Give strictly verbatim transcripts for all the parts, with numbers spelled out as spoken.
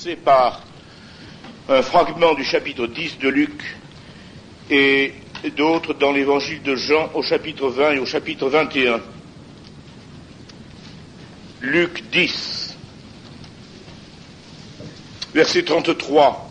C'est par un fragment du chapitre dix de Luc et d'autres dans l'évangile de Jean au chapitre vingt et au chapitre vingt et un. Luc dix, verset trente-trois.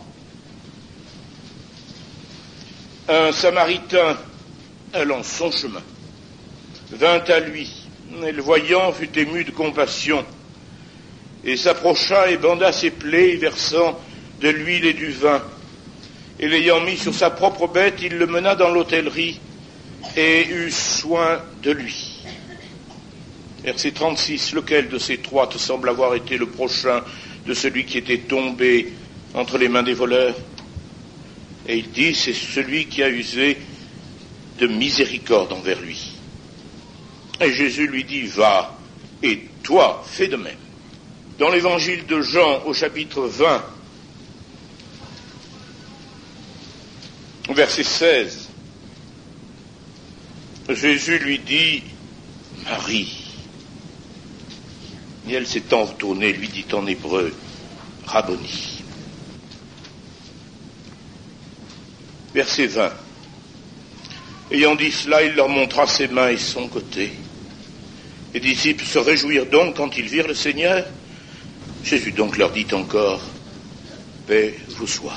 Un Samaritain allant son chemin vint à lui, et le voyant fut ému de compassion, et s'approcha et banda ses plaies, versant de l'huile et du vin. Et l'ayant mis sur sa propre bête, il le mena dans l'hôtellerie et eut soin de lui. Verset trente-six. Lequel de ces trois te semble avoir été le prochain de celui qui était tombé entre les mains des voleurs? Et il dit, c'est celui qui a usé de miséricorde envers lui. Et Jésus lui dit, va, et toi, fais de même. Dans l'évangile de Jean, au chapitre vingt, verset seize, Jésus lui dit, Marie. Et elle s'étant retournée, lui dit en hébreu, Rabboni. Verset vingt. Ayant dit cela, il leur montra ses mains et son côté. Les disciples se réjouirent donc quand ils virent le Seigneur. Jésus donc leur dit encore, paix vous soit.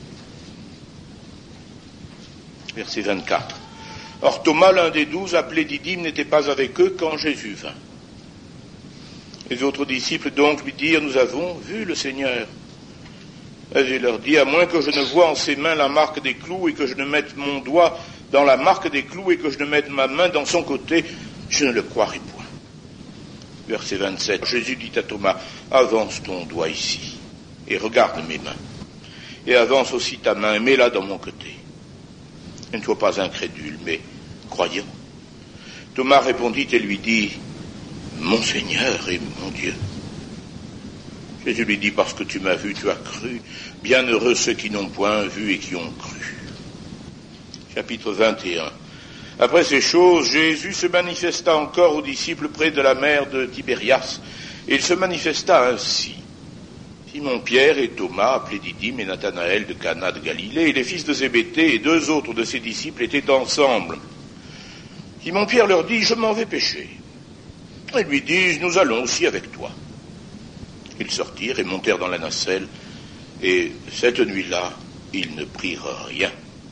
Verset vingt-quatre. Or Thomas, l'un des douze, appelé Didyme, n'était pas avec eux quand Jésus vint. Les autres disciples donc lui dirent, nous avons vu le Seigneur. Et il leur dit, à moins que je ne voie en ses mains la marque des clous et que je ne mette mon doigt dans la marque des clous et que je ne mette ma main dans son côté, je ne le croirai point. Verset vingt-sept. Jésus dit à Thomas, avance ton doigt ici et regarde mes mains. Et avance aussi ta main et mets-la dans mon côté. Et ne sois pas incrédule, mais croyant. Thomas répondit et lui dit, mon Seigneur et mon Dieu. Jésus lui dit, parce que tu m'as vu, tu as cru. Bienheureux ceux qui n'ont point vu et qui ont cru. Chapitre vingt et un. Après ces choses, Jésus se manifesta encore aux disciples près de la mer de Tibérias. Et il se manifesta ainsi. Simon-Pierre et Thomas, appelés Didyme, et Nathanaël de Cana de Galilée, et les fils de Zébédée et deux autres de ses disciples étaient ensemble. Simon-Pierre leur dit, je m'en vais pêcher. Ils lui disent, nous allons aussi avec toi. Ils sortirent et montèrent dans la nacelle, et cette nuit-là, ils ne prirent rien.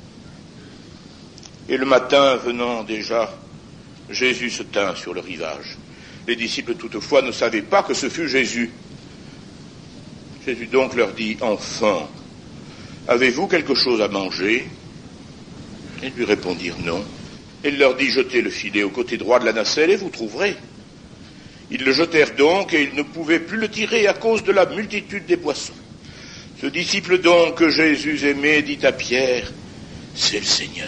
Et le matin venant déjà, Jésus se tint sur le rivage. Les disciples toutefois ne savaient pas que ce fût Jésus. Jésus donc leur dit, enfants, avez-vous quelque chose à manger? Ils lui répondirent non. Il leur dit, jetez le filet au côté droit de la nacelle et vous trouverez. Ils le jetèrent donc et ils ne pouvaient plus le tirer à cause de la multitude des poissons. Ce disciple donc que Jésus aimait dit à Pierre, c'est le Seigneur.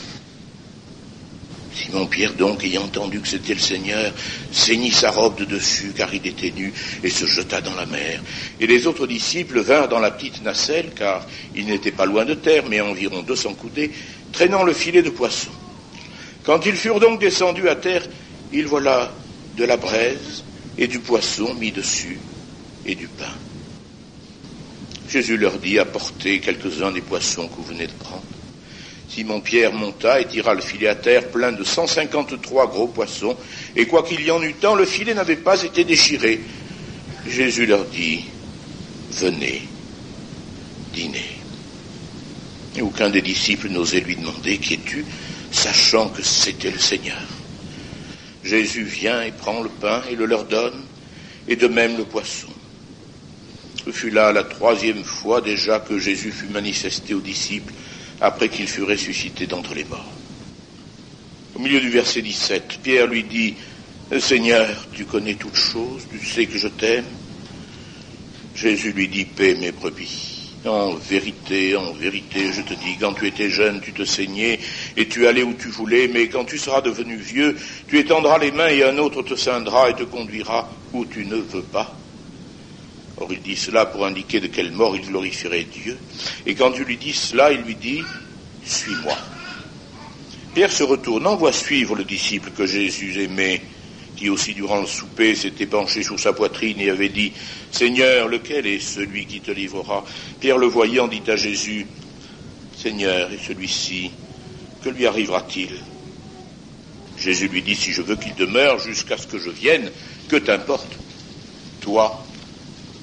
Simon-Pierre donc, ayant entendu que c'était le Seigneur, ceignit sa robe de dessus, car il était nu, et se jeta dans la mer. Et les autres disciples vinrent dans la petite nacelle, car ils n'étaient pas loin de terre, mais à environ deux cents coudées, traînant le filet de poisson. Quand ils furent donc descendus à terre, ils voilà de la braise et du poisson mis dessus, et du pain. Jésus leur dit, apportez quelques-uns des poissons que vous venez de prendre. Simon-Pierre monta et tira le filet à terre plein de cent cinquante-trois gros poissons, et quoiqu'il y en eût tant, le filet n'avait pas été déchiré. Jésus leur dit, venez, dînez. Et aucun des disciples n'osait lui demander, qui es-tu, sachant que c'était le Seigneur. Jésus vient et prend le pain et le leur donne, et de même le poisson. Ce fut là la troisième fois déjà que Jésus fut manifesté aux disciples, après qu'il fut ressuscité d'entre les morts. Au milieu du verset dix-sept, Pierre lui dit, « Seigneur, tu connais toutes choses, tu sais que je t'aime. » Jésus lui dit, « Paix mes brebis. En vérité, en vérité, je te dis, quand tu étais jeune, tu te saignais, et tu allais où tu voulais, mais quand tu seras devenu vieux, tu étendras les mains, et un autre te ceindra et te conduira où tu ne veux pas. » Or il dit cela pour indiquer de quelle mort il glorifierait Dieu. Et quand tu lui dis cela, il lui dit, « Suis-moi. » Pierre se retournant voit suivre le disciple que Jésus aimait, qui aussi durant le souper s'était penché sur sa poitrine et avait dit « Seigneur, lequel est celui qui te livrera ?» Pierre le voyant dit à Jésus « Seigneur, et celui-ci, que lui arrivera-t-il » Jésus lui dit « Si je veux qu'il demeure jusqu'à ce que je vienne, que t'importe? Toi, suis-moi. »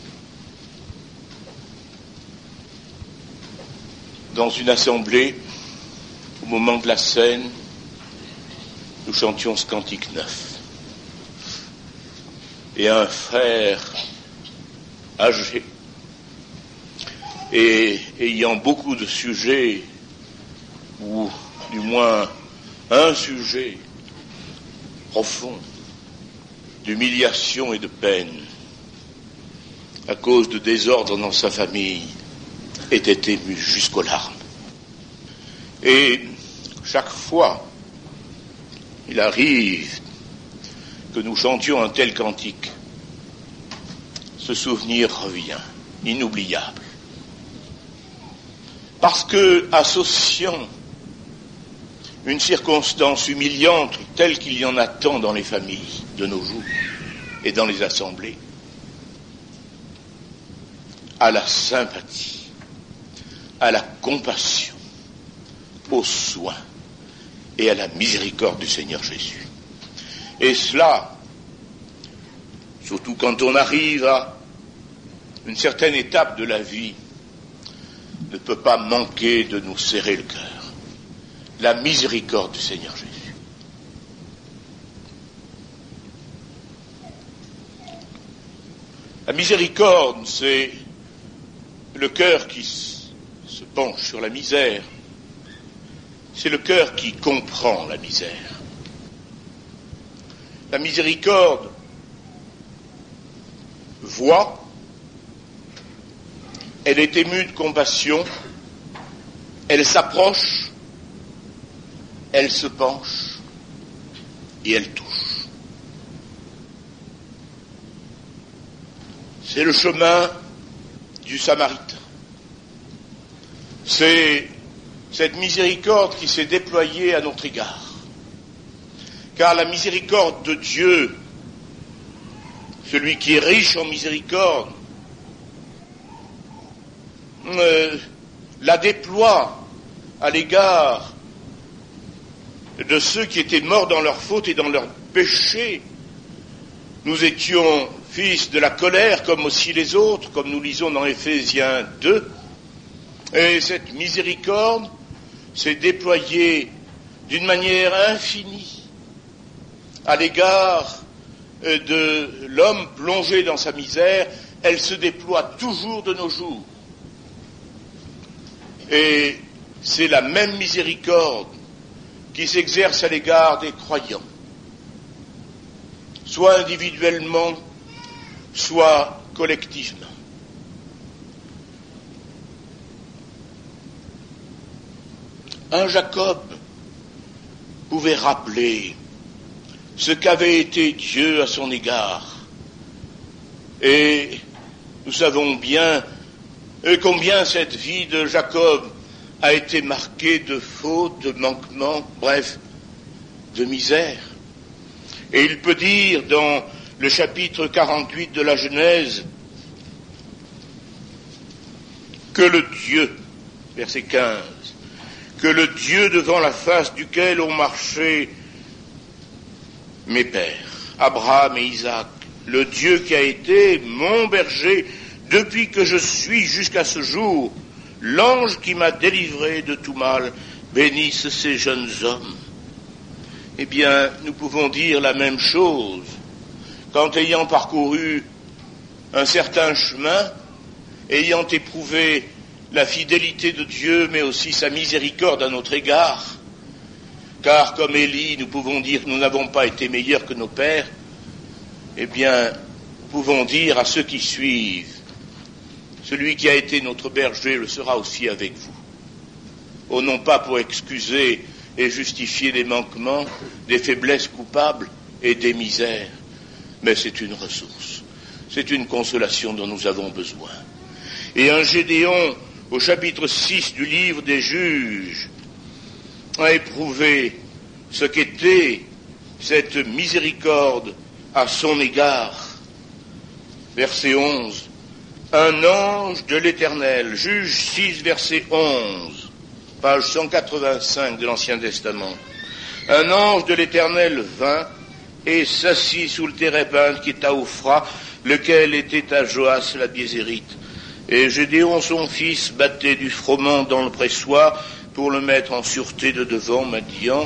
Dans une assemblée, au moment de la scène, nous chantions ce cantique neuf. Et un frère âgé, et ayant beaucoup de sujets, ou du moins un sujet profond d'humiliation et de peine, à cause de désordre dans sa famille, était ému jusqu'aux larmes. Et chaque fois, il arrive que nous chantions un tel cantique, ce souvenir revient, inoubliable. Parce que, associant une circonstance humiliante telle qu'il y en a tant dans les familles de nos jours et dans les assemblées, à la sympathie, à la compassion, au soin et à la miséricorde du Seigneur Jésus. Et cela, surtout quand on arrive à une certaine étape de la vie, ne peut pas manquer de nous serrer le cœur. La miséricorde du Seigneur Jésus. La miséricorde, c'est le cœur qui se penche sur la misère. C'est le cœur qui comprend la misère. La miséricorde voit, elle est émue de compassion, elle s'approche, elle se penche et elle touche. C'est le chemin du Samaritain. C'est cette miséricorde qui s'est déployée à notre égard. Car la miséricorde de Dieu, celui qui est riche en miséricorde, euh, la déploie à l'égard de ceux qui étaient morts dans leur faute et dans leur péché. Nous étions fils de la colère comme aussi les autres, comme nous lisons dans Éphésiens deux. Et cette miséricorde s'est déployée d'une manière infinie à l'égard de l'homme plongé dans sa misère. Elle se déploie toujours de nos jours. Et c'est la même miséricorde qui s'exerce à l'égard des croyants, soit individuellement, soit collectivement. Un Jacob pouvait rappeler ce qu'avait été Dieu à son égard. Et nous savons bien combien cette vie de Jacob a été marquée de fautes, de manquements, bref, de misère. Et il peut dire dans le chapitre quarante-huit de la Genèse que le Dieu, verset quinze, que le Dieu devant la face duquel ont marché mes pères, Abraham et Isaac, le Dieu qui a été mon berger depuis que je suis jusqu'à ce jour, l'ange qui m'a délivré de tout mal, bénisse ces jeunes hommes. Eh bien, nous pouvons dire la même chose quand, ayant parcouru un certain chemin, ayant éprouvé la fidélité de Dieu, mais aussi sa miséricorde à notre égard, car comme Élie, nous pouvons dire que nous n'avons pas été meilleurs que nos pères, eh bien, nous pouvons dire à ceux qui suivent, celui qui a été notre berger le sera aussi avec vous. Oh, non pas pour excuser et justifier des manquements, des faiblesses coupables et des misères, mais c'est une ressource, c'est une consolation dont nous avons besoin. Et un Gédéon, au chapitre six du livre des Juges, a éprouvé ce qu'était cette miséricorde à son égard. Verset onze. Un ange de l'Éternel, Juge six, verset onze, page cent quatre-vingt-cinq de l'Ancien Testament. Un ange de l'Éternel vint et s'assit sous le térébinthe qui est à Ophra, lequel était à Joas la Biézérite. Et Gédéon son fils battait du froment dans le pressoir pour le mettre en sûreté de devant Madian.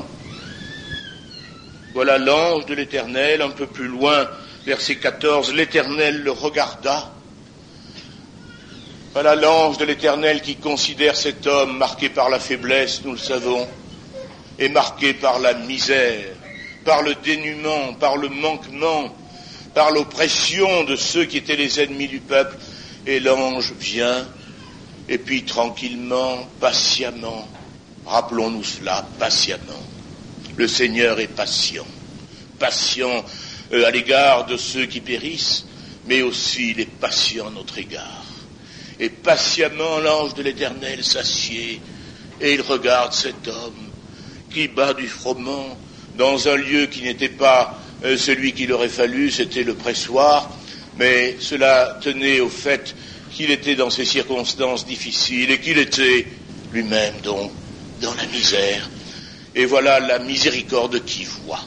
Voilà l'ange de l'Éternel, un peu plus loin, verset quatorze, l'Éternel le regarda. Voilà l'ange de l'Éternel qui considère cet homme marqué par la faiblesse, nous le savons, et marqué par la misère, par le dénuement, par le manquement, par l'oppression de ceux qui étaient les ennemis du peuple. Et l'ange vient, et puis tranquillement, patiemment, rappelons-nous cela, patiemment. Le Seigneur est patient, patient euh, à l'égard de ceux qui périssent, mais aussi il est patient à notre égard. Et patiemment l'ange de l'Éternel s'assied, et il regarde cet homme qui bat du froment dans un lieu qui n'était pas euh, celui qu'il aurait fallu, c'était le pressoir, mais cela tenait au fait qu'il était dans ces circonstances difficiles et qu'il était lui-même donc dans la misère. Et voilà la miséricorde qui voit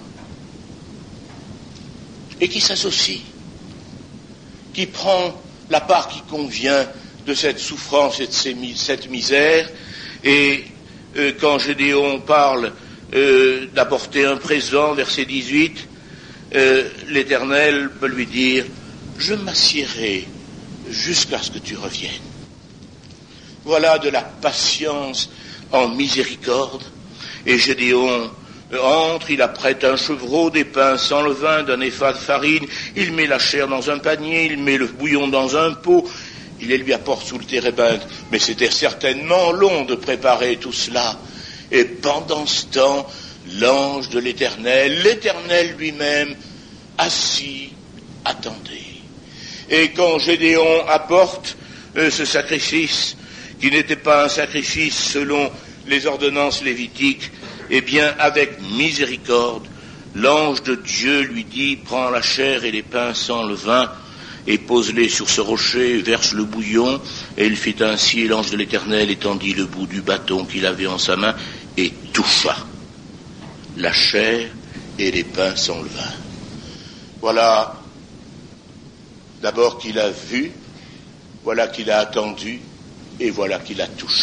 et qui s'associe, qui prend la part qui convient de cette souffrance et de cette misère. Et euh, quand Gédéon parle euh, d'apporter un présent, verset dix-huit, euh, l'Éternel peut lui dire « Je m'assiérai jusqu'à ce que tu reviennes ». Voilà de la patience en miséricorde. Et Gédéon entre, il apprête un chevreau, des pains sans levain, d'un épha de farine, il met la chair dans un panier, il met le bouillon dans un pot, il les lui apporte sous le térébinthe. Mais c'était certainement long de préparer tout cela. Et pendant ce temps, l'ange de l'Éternel, l'Éternel lui-même, assis, attendait. Et quand Gédéon apporte euh, ce sacrifice, qui n'était pas un sacrifice selon les ordonnances lévitiques, eh bien, avec miséricorde, l'ange de Dieu lui dit, prends la chair et les pains sans levain, et pose-les sur ce rocher, verse le bouillon, et il fit ainsi, et l'ange de l'Éternel étendit le bout du bâton qu'il avait en sa main, et toucha la chair et les pains sans levain. Voilà, d'abord qu'il a vu, voilà qu'il a attendu, et voilà qu'il a touché.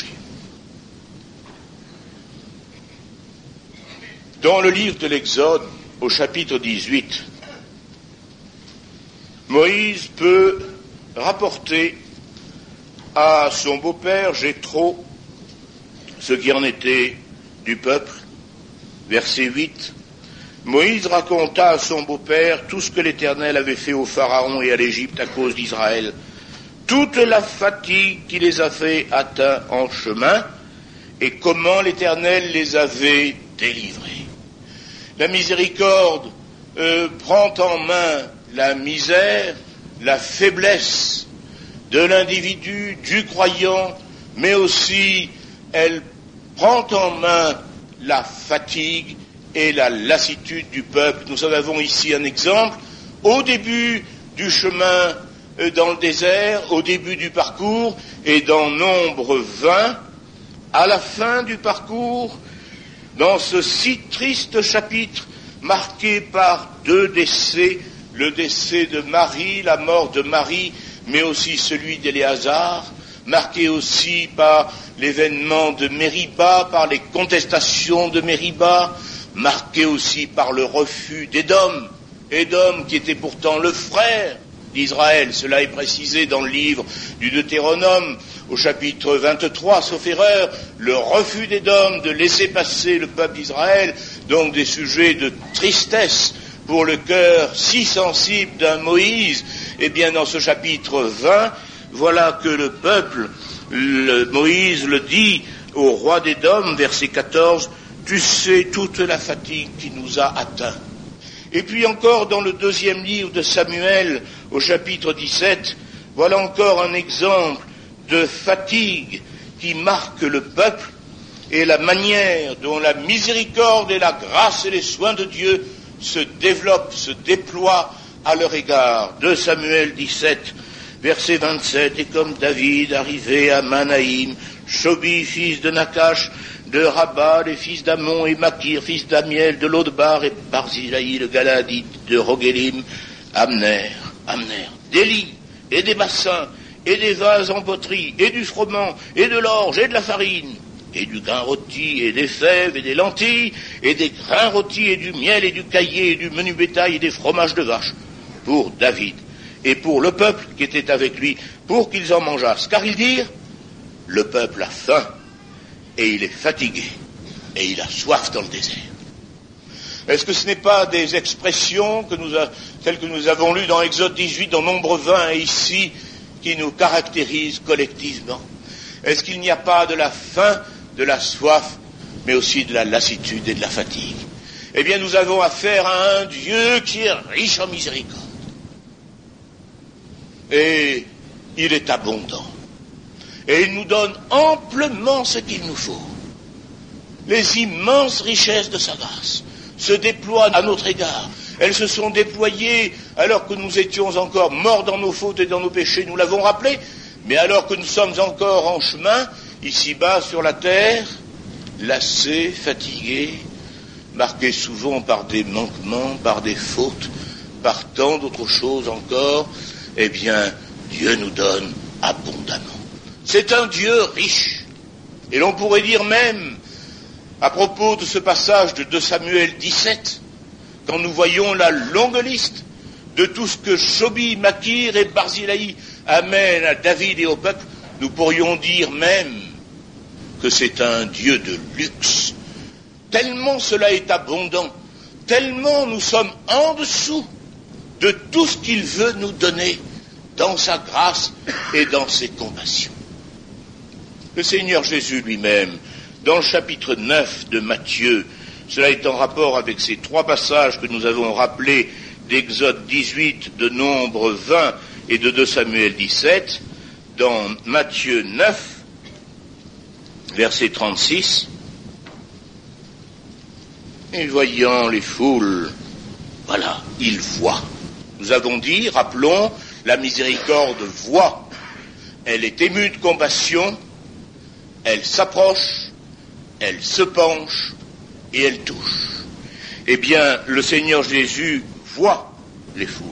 Dans le livre de l'Exode, au chapitre dix-huit, Moïse peut rapporter à son beau-père Jéthro ce qui en était du peuple. Verset huit, Moïse raconta à son beau-père tout ce que l'Éternel avait fait au Pharaon et à l'Égypte à cause d'Israël, toute la fatigue qui les avait atteints en chemin, et comment l'Éternel les avait délivrés. La miséricorde euh, prend en main la misère, la faiblesse de l'individu, du croyant, mais aussi elle prend en main la fatigue et la lassitude du peuple. Nous en avons ici un exemple. Au début du chemin euh, dans le désert, au début du parcours, et dans Nombre vingt, à la fin du parcours, dans ce si triste chapitre marqué par deux décès, le décès de Marie, la mort de Marie, mais aussi celui d'Éléazar, marqué aussi par l'événement de Mériba, par les contestations de Mériba, marqué aussi par le refus d'Édom, Édom qui était pourtant le frère d'Israël. Cela est précisé dans le livre du Deutéronome, au chapitre vingt-trois, sauf erreur, le refus d'Édom de laisser passer le peuple d'Israël, donc des sujets de tristesse pour le cœur si sensible d'un Moïse. Eh bien, dans ce chapitre vingt, voilà que le peuple, le, Moïse le dit au roi d'Édom, verset quatorze, « Tu sais toute la fatigue qui nous a atteints. » Et puis encore dans le deuxième livre de Samuel, au chapitre dix-sept, voilà encore un exemple de fatigue qui marque le peuple et la manière dont la miséricorde et la grâce et les soins de Dieu se développe, se déploie à leur égard. deux Samuel dix-sept, verset vingt-sept, et comme David arrivé à Manaïm, Shobi, fils de Nakash, de Rabat, les fils d'Amon, et Makir, fils d'Amiel, de Lodbar, et Barzilaï, le Galadite, de Rogelim, Amner, Amner, d'Élie, et des bassins, et des vases en poterie, et du froment, et de l'orge, et de la farine, et du grain rôti, et des fèves, et des lentilles, et des grains rôtis, et du miel, et du caillé, et du menu bétail, et des fromages de vache, pour David, et pour le peuple qui était avec lui, pour qu'ils en mangeassent. Car ils dirent, le peuple a faim, et il est fatigué, et il a soif dans le désert. Est-ce que ce n'est pas des expressions que nous a, telles que nous avons lues dans Exode dix-huit, dans Nombre vingt, et ici, qui nous caractérisent collectivement? Est-ce qu'il n'y a pas de la faim, de la soif, mais aussi de la lassitude et de la fatigue? Eh bien, nous avons affaire à un Dieu qui est riche en miséricorde. Et il est abondant. Et il nous donne amplement ce qu'il nous faut. Les immenses richesses de sa grâce se déploient à notre égard. Elles se sont déployées alors que nous étions encore morts dans nos fautes et dans nos péchés, nous l'avons rappelé, mais alors que nous sommes encore en chemin, ici-bas sur la terre, lassés, fatigués, marqués souvent par des manquements, par des fautes, par tant d'autres choses encore, eh bien, Dieu nous donne abondamment. C'est un Dieu riche. Et l'on pourrait dire même, à propos de ce passage de deux Samuel dix-sept, quand nous voyons la longue liste de tout ce que Shobi, Makir et Barzilaï amènent à David et au peuple, nous pourrions dire même que c'est un Dieu de luxe. Tellement cela est abondant, tellement nous sommes en dessous de tout ce qu'il veut nous donner dans sa grâce et dans ses compassions. Le Seigneur Jésus lui-même, dans le chapitre neuf de Matthieu, cela est en rapport avec ces trois passages que nous avons rappelés d'Exode dix-huit, de Nombre vingt et de deux Samuel dix-sept, dans Matthieu neuf, verset trente-six, et voyant les foules, voilà, il voit. Nous avons dit, rappelons, la miséricorde voit. Elle est émue de compassion, elle s'approche, elle se penche et elle touche. Eh bien, le Seigneur Jésus voit les foules.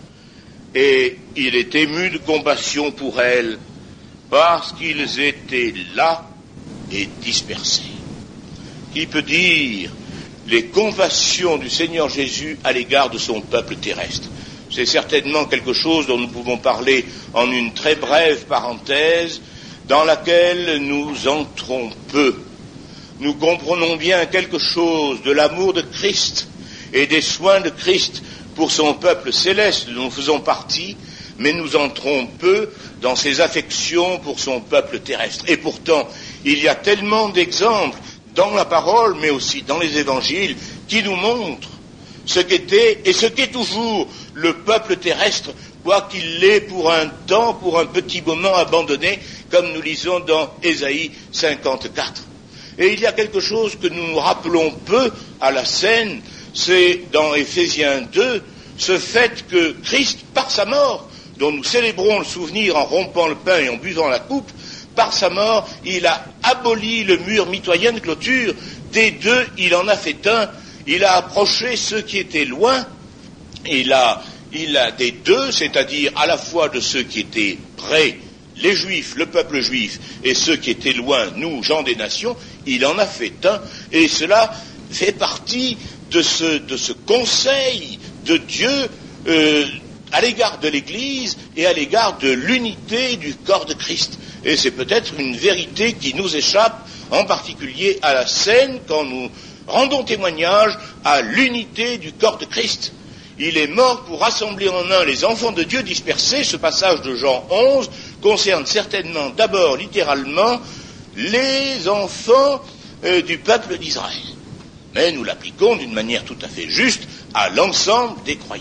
Et il est ému de compassion pour elles parce qu'ils étaient là et dispersés. Qui peut dire les compassions du Seigneur Jésus à l'égard de son peuple terrestre? C'est certainement quelque chose dont nous pouvons parler en une très brève parenthèse, dans laquelle nous entrons peu. Nous comprenons bien quelque chose de l'amour de Christ et des soins de Christ pour son peuple céleste dont nous faisons partie, mais nous entrons peu dans ses affections pour son peuple terrestre. Et pourtant, il y a tellement d'exemples dans la parole, mais aussi dans les évangiles, qui nous montrent ce qu'était et ce qu'est toujours le peuple terrestre, quoi qu'il l'ait pour un temps, pour un petit moment abandonné, comme nous lisons dans Ésaïe cinquante-quatre. Et il y a quelque chose que nous nous rappelons peu à la scène, c'est dans Éphésiens deux, ce fait que Christ, par sa mort, dont nous célébrons le souvenir en rompant le pain et en buvant la coupe, par sa mort, il a aboli le mur mitoyen de clôture. Des deux, il en a fait un. Il a approché ceux qui étaient loin. Il a, il a des deux, c'est-à-dire à la fois de ceux qui étaient près, les Juifs, le peuple juif, et ceux qui étaient loin, nous, gens des nations, il en a fait un. Et cela fait partie de ce, de ce conseil de Dieu euh, à l'égard de l'Église et à l'égard de l'unité du corps de Christ. Et c'est peut-être une vérité qui nous échappe, en particulier à la scène, quand nous rendons témoignage à l'unité du corps de Christ. Il est mort pour rassembler en un les enfants de Dieu dispersés. Ce passage de Jean onze concerne certainement d'abord, littéralement, les enfants euh, du peuple d'Israël. Mais nous l'appliquons d'une manière tout à fait juste à l'ensemble des croyants.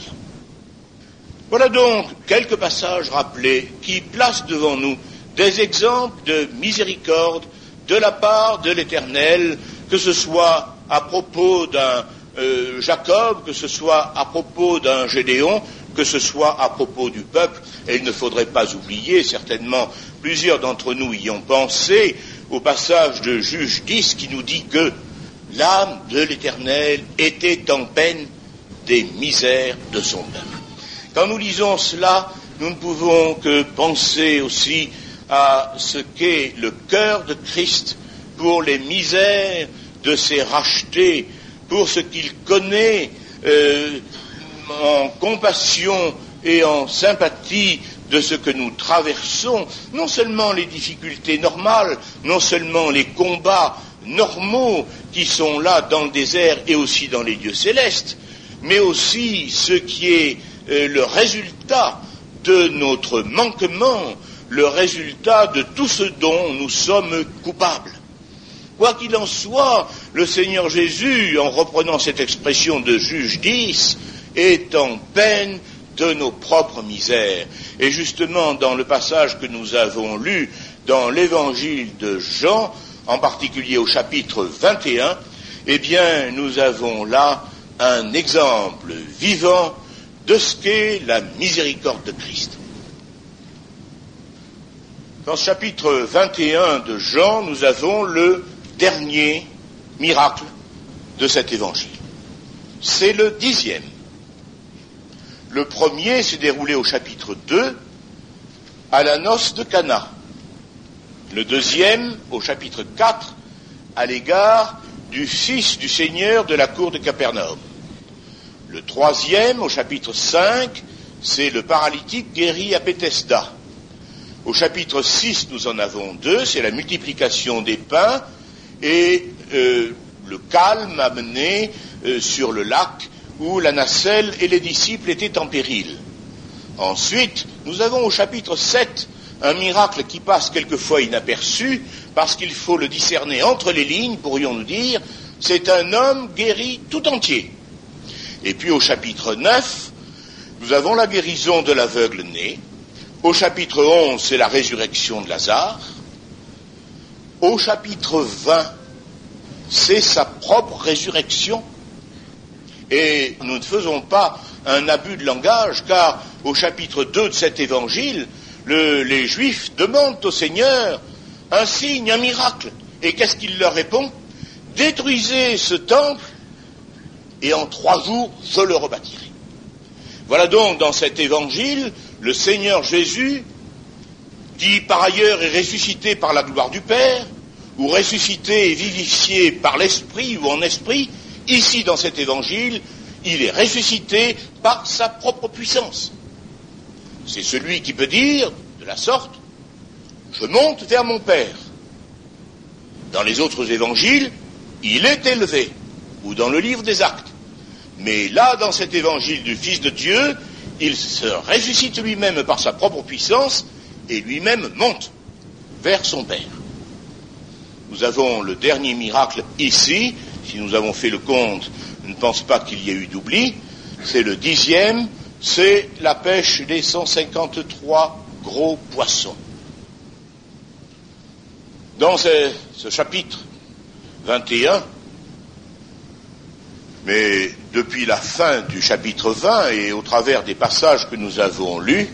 Voilà donc quelques passages rappelés qui placent devant nous des exemples de miséricorde de la part de l'Éternel, que ce soit à propos d'un euh, Jacob, que ce soit à propos d'un Gédéon, que ce soit à propos du peuple. Et il ne faudrait pas oublier, certainement plusieurs d'entre nous y ont pensé, au passage de Juge dix qui nous dit que l'âme de l'Éternel était en peine des misères de son peuple. Quand nous lisons cela, nous ne pouvons que penser aussi à ce qu'est le cœur de Christ pour les misères de ses rachetés, pour ce qu'il connaît euh, en compassion et en sympathie de ce que nous traversons, non seulement les difficultés normales, non seulement les combats normaux qui sont là dans le désert et aussi dans les lieux célestes, mais aussi ce qui est euh, le résultat de notre manquement, le résultat de tout ce dont nous sommes coupables. Quoi qu'il en soit, le Seigneur Jésus, en reprenant cette expression de Juge dix, est en peine de nos propres misères. Et justement, dans le passage que nous avons lu dans l'évangile de Jean, en particulier au chapitre vingt et un, eh bien, nous avons là un exemple vivant de ce qu'est la miséricorde de Christ. Dans ce chapitre vingt et un de Jean, nous avons le dernier miracle de cet évangile. C'est le dixième. Le premier s'est déroulé au chapitre deux, à la noce de Cana. Le deuxième, au chapitre quatre, à l'égard du fils du Seigneur de la cour de Capernaum. Le troisième, au chapitre cinq, c'est le paralytique guéri à Bethesda. Au chapitre six, nous en avons deux, c'est la multiplication des pains et euh, le calme amené euh, sur le lac où la nacelle et les disciples étaient en péril. Ensuite, nous avons au chapitre sept un miracle qui passe quelquefois inaperçu, parce qu'il faut le discerner entre les lignes, pourrions-nous dire, c'est un homme guéri tout entier. Et puis au chapitre neuf, nous avons la guérison de l'aveugle né. Au chapitre onze, c'est la résurrection de Lazare. Au chapitre vingt, c'est sa propre résurrection. Et nous ne faisons pas un abus de langage, car au chapitre deux de cet évangile, le, les Juifs demandent au Seigneur un signe, un miracle. Et qu'est-ce qu'il leur répond? Détruisez ce temple, et en trois jours, je le rebâtirai. Voilà donc dans cet évangile, le Seigneur Jésus, qui par ailleurs est ressuscité par la gloire du Père, ou ressuscité et vivifié par l'Esprit ou en Esprit, ici dans cet évangile, il est ressuscité par sa propre puissance. C'est celui qui peut dire, de la sorte, je monte vers mon Père. Dans les autres évangiles, il est élevé, ou dans le livre des Actes. Mais là, dans cet évangile du Fils de Dieu, il se ressuscite lui-même par sa propre puissance et lui-même monte vers son Père. Nous avons le dernier miracle ici, si nous avons fait le compte, je ne pense pas qu'il y ait eu d'oubli, c'est le dixième, c'est la pêche des cent cinquante-trois gros poissons. Dans ce, ce chapitre vingt et un, mais depuis la fin du chapitre vingt et au travers des passages que nous avons lus,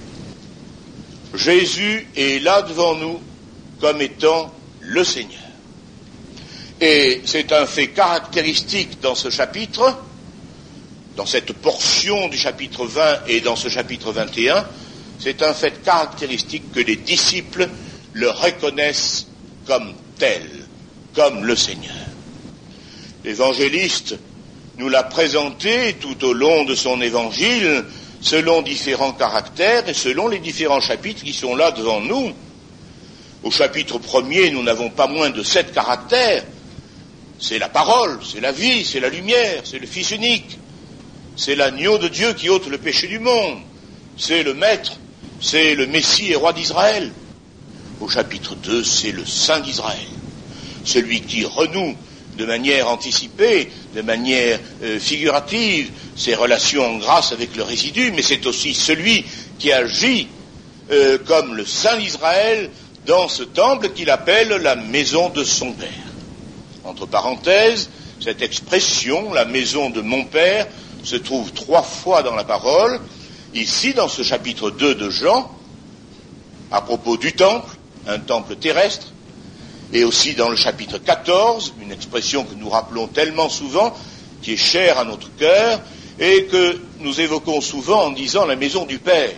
Jésus est là devant nous comme étant le Seigneur. Et c'est un fait caractéristique dans ce chapitre, dans cette portion du chapitre vingt et dans ce chapitre vingt et un, c'est un fait caractéristique que les disciples le reconnaissent comme tel, comme le Seigneur. L'évangéliste nous l'a présenté tout au long de son évangile, selon différents caractères et selon les différents chapitres qui sont là devant nous. Au chapitre premier, nous n'avons pas moins de sept caractères. C'est la parole, c'est la vie, c'est la lumière, c'est le Fils unique, c'est l'agneau de Dieu qui ôte le péché du monde, c'est le Maître, c'est le Messie et Roi d'Israël. Au chapitre deux, c'est le Saint d'Israël, celui qui renoue de manière anticipée, de manière euh, figurative, ses relations en grâce avec le résidu, mais c'est aussi celui qui agit euh, comme le Saint d'Israël dans ce temple qu'il appelle la maison de son Père. Entre parenthèses, Cette expression, la maison de mon Père, se trouve trois fois dans la parole. Ici, dans ce chapitre deux de Jean, à propos du temple, un temple terrestre, et aussi dans le chapitre quatorze, une expression que nous rappelons tellement souvent, qui est chère à notre cœur, et que nous évoquons souvent en disant la maison du Père,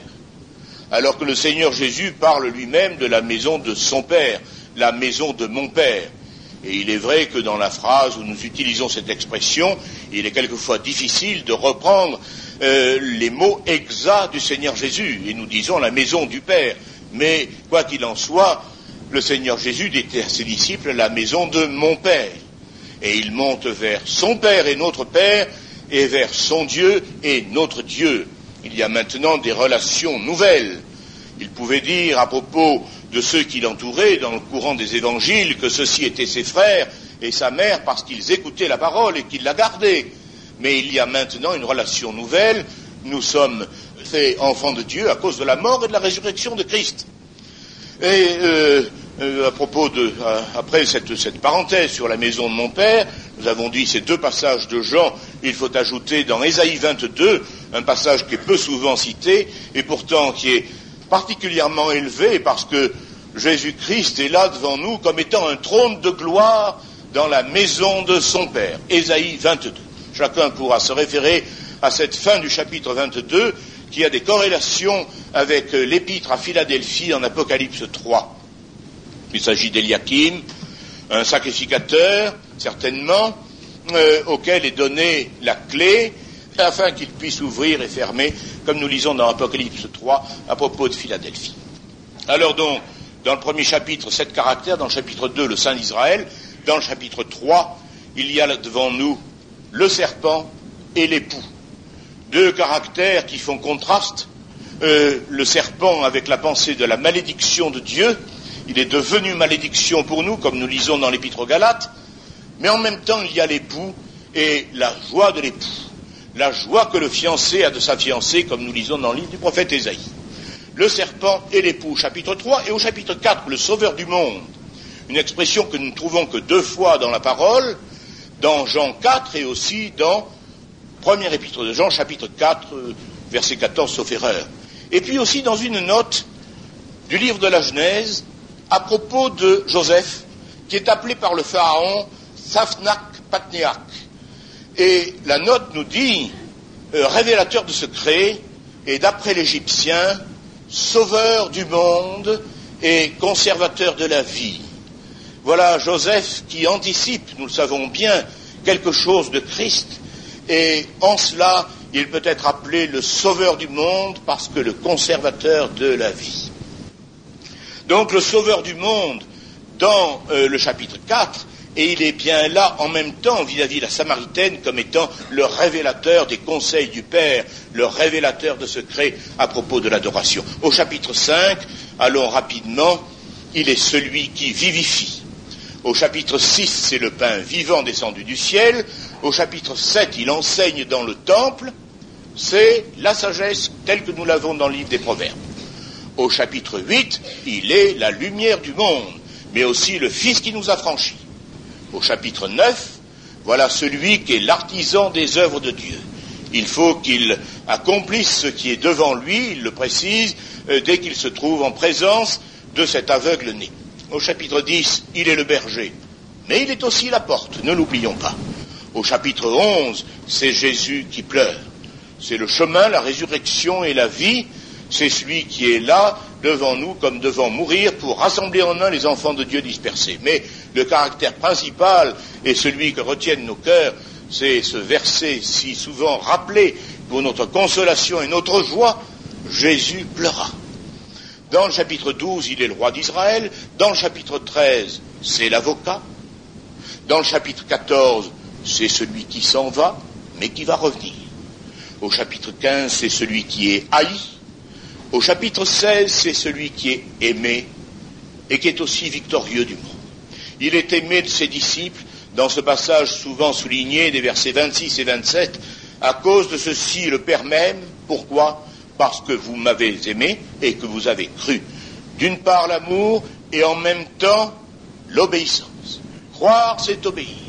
alors que le Seigneur Jésus parle lui-même de la maison de son Père, la maison de mon Père. Et il est vrai que dans la phrase où nous utilisons cette expression, il est quelquefois difficile de reprendre euh, les mots exacts du Seigneur Jésus, et nous disons la maison du Père. Mais, quoi qu'il en soit, le Seigneur Jésus dit à ses disciples la maison de mon Père. Et il monte vers son Père et notre Père, et vers son Dieu et notre Dieu. Il y a maintenant des relations nouvelles. Il pouvait dire à propos de ceux qui l'entouraient dans le courant des évangiles que ceux-ci étaient ses frères et sa mère parce qu'ils écoutaient la parole et qu'ils la gardaient. Mais il y a maintenant une relation nouvelle. Nous sommes faits enfants de Dieu à cause de la mort et de la résurrection de Christ. Et euh, euh, à propos de, euh, après cette, cette parenthèse sur la maison de mon Père, nous avons dit ces deux passages de Jean, il faut ajouter dans Ésaïe vingt-deux, un passage qui est peu souvent cité, et pourtant qui est particulièrement élevé, parce que Jésus-Christ est là devant nous comme étant un trône de gloire dans la maison de son Père. Ésaïe vingt-deux. Chacun pourra se référer à cette fin du chapitre vingt-deux, qui a des corrélations avec l'épître à Philadelphie en Apocalypse trois. Il s'agit d'Éliakim, un sacrificateur, certainement, euh, auquel est donnée la clé, afin qu'il puisse ouvrir et fermer, comme nous lisons dans Apocalypse trois, à propos de Philadelphie. Alors donc, dans le premier chapitre, sept caractères, dans le chapitre deux, le Saint d'Israël, dans le chapitre trois, il y a là devant nous le serpent et l'époux. Deux caractères qui font contraste, euh, le serpent avec la pensée de la malédiction de Dieu, il est devenu malédiction pour nous, comme nous lisons dans l'Épître aux Galates, mais en même temps il y a l'époux et la joie de l'époux, la joie que le fiancé a de sa fiancée, comme nous lisons dans le livre du prophète Ésaïe. Le serpent et l'époux, chapitre trois, et au chapitre quatre, le sauveur du monde, une expression que nous ne trouvons que deux fois dans la parole, dans Jean quatre et aussi dans premier épître de Jean, chapitre quatre, verset quatorze, sauf erreur. Et puis aussi dans une note du livre de la Genèse, à propos de Joseph, qui est appelé par le pharaon Safnak Patnéak. Et la note nous dit, euh, révélateur de secrets, et d'après l'Égyptien, sauveur du monde et conservateur de la vie. Voilà Joseph qui anticipe, nous le savons bien, quelque chose de Christ, et en cela, il peut être appelé le sauveur du monde parce que le conservateur de la vie. Donc le sauveur du monde dans euh, le chapitre quatre, et il est bien là en même temps vis-à-vis de la Samaritaine comme étant le révélateur des conseils du Père, le révélateur de secrets à propos de l'adoration. Au chapitre cinq, allons rapidement, il est celui qui vivifie. Au chapitre six, c'est le pain vivant descendu du ciel. Au chapitre sept, il enseigne dans le temple. C'est la sagesse telle que nous l'avons dans le livre des Proverbes. Au chapitre huit, il est la lumière du monde, mais aussi le Fils qui nous a franchis. Au chapitre neuf, voilà celui qui est l'artisan des œuvres de Dieu. Il faut qu'il accomplisse ce qui est devant lui, il le précise, euh, dès qu'il se trouve en présence de cet aveugle-né. Au chapitre dix, il est le berger, mais il est aussi la porte, ne l'oublions pas. Au chapitre onze, c'est Jésus qui pleure. C'est le chemin, la résurrection et la vie. C'est celui qui est là, devant nous, comme devant mourir, pour rassembler en un les enfants de Dieu dispersés. Mais le caractère principal, et celui que retiennent nos cœurs, c'est ce verset si souvent rappelé pour notre consolation et notre joie, Jésus pleura. Dans le chapitre douze, il est le roi d'Israël. Dans le chapitre treize, c'est l'avocat. Dans le chapitre quatorze, c'est celui qui s'en va, mais qui va revenir. Au chapitre quinze, c'est celui qui est haï. Au chapitre seize, c'est celui qui est aimé et qui est aussi victorieux du monde. Il est aimé de ses disciples, dans ce passage souvent souligné des versets vingt-six et vingt-sept, à cause de ceci le Père m'aime. Pourquoi ? Parce que vous m'avez aimé et que vous avez cru. D'une part l'amour et en même temps l'obéissance. Croire, c'est obéir.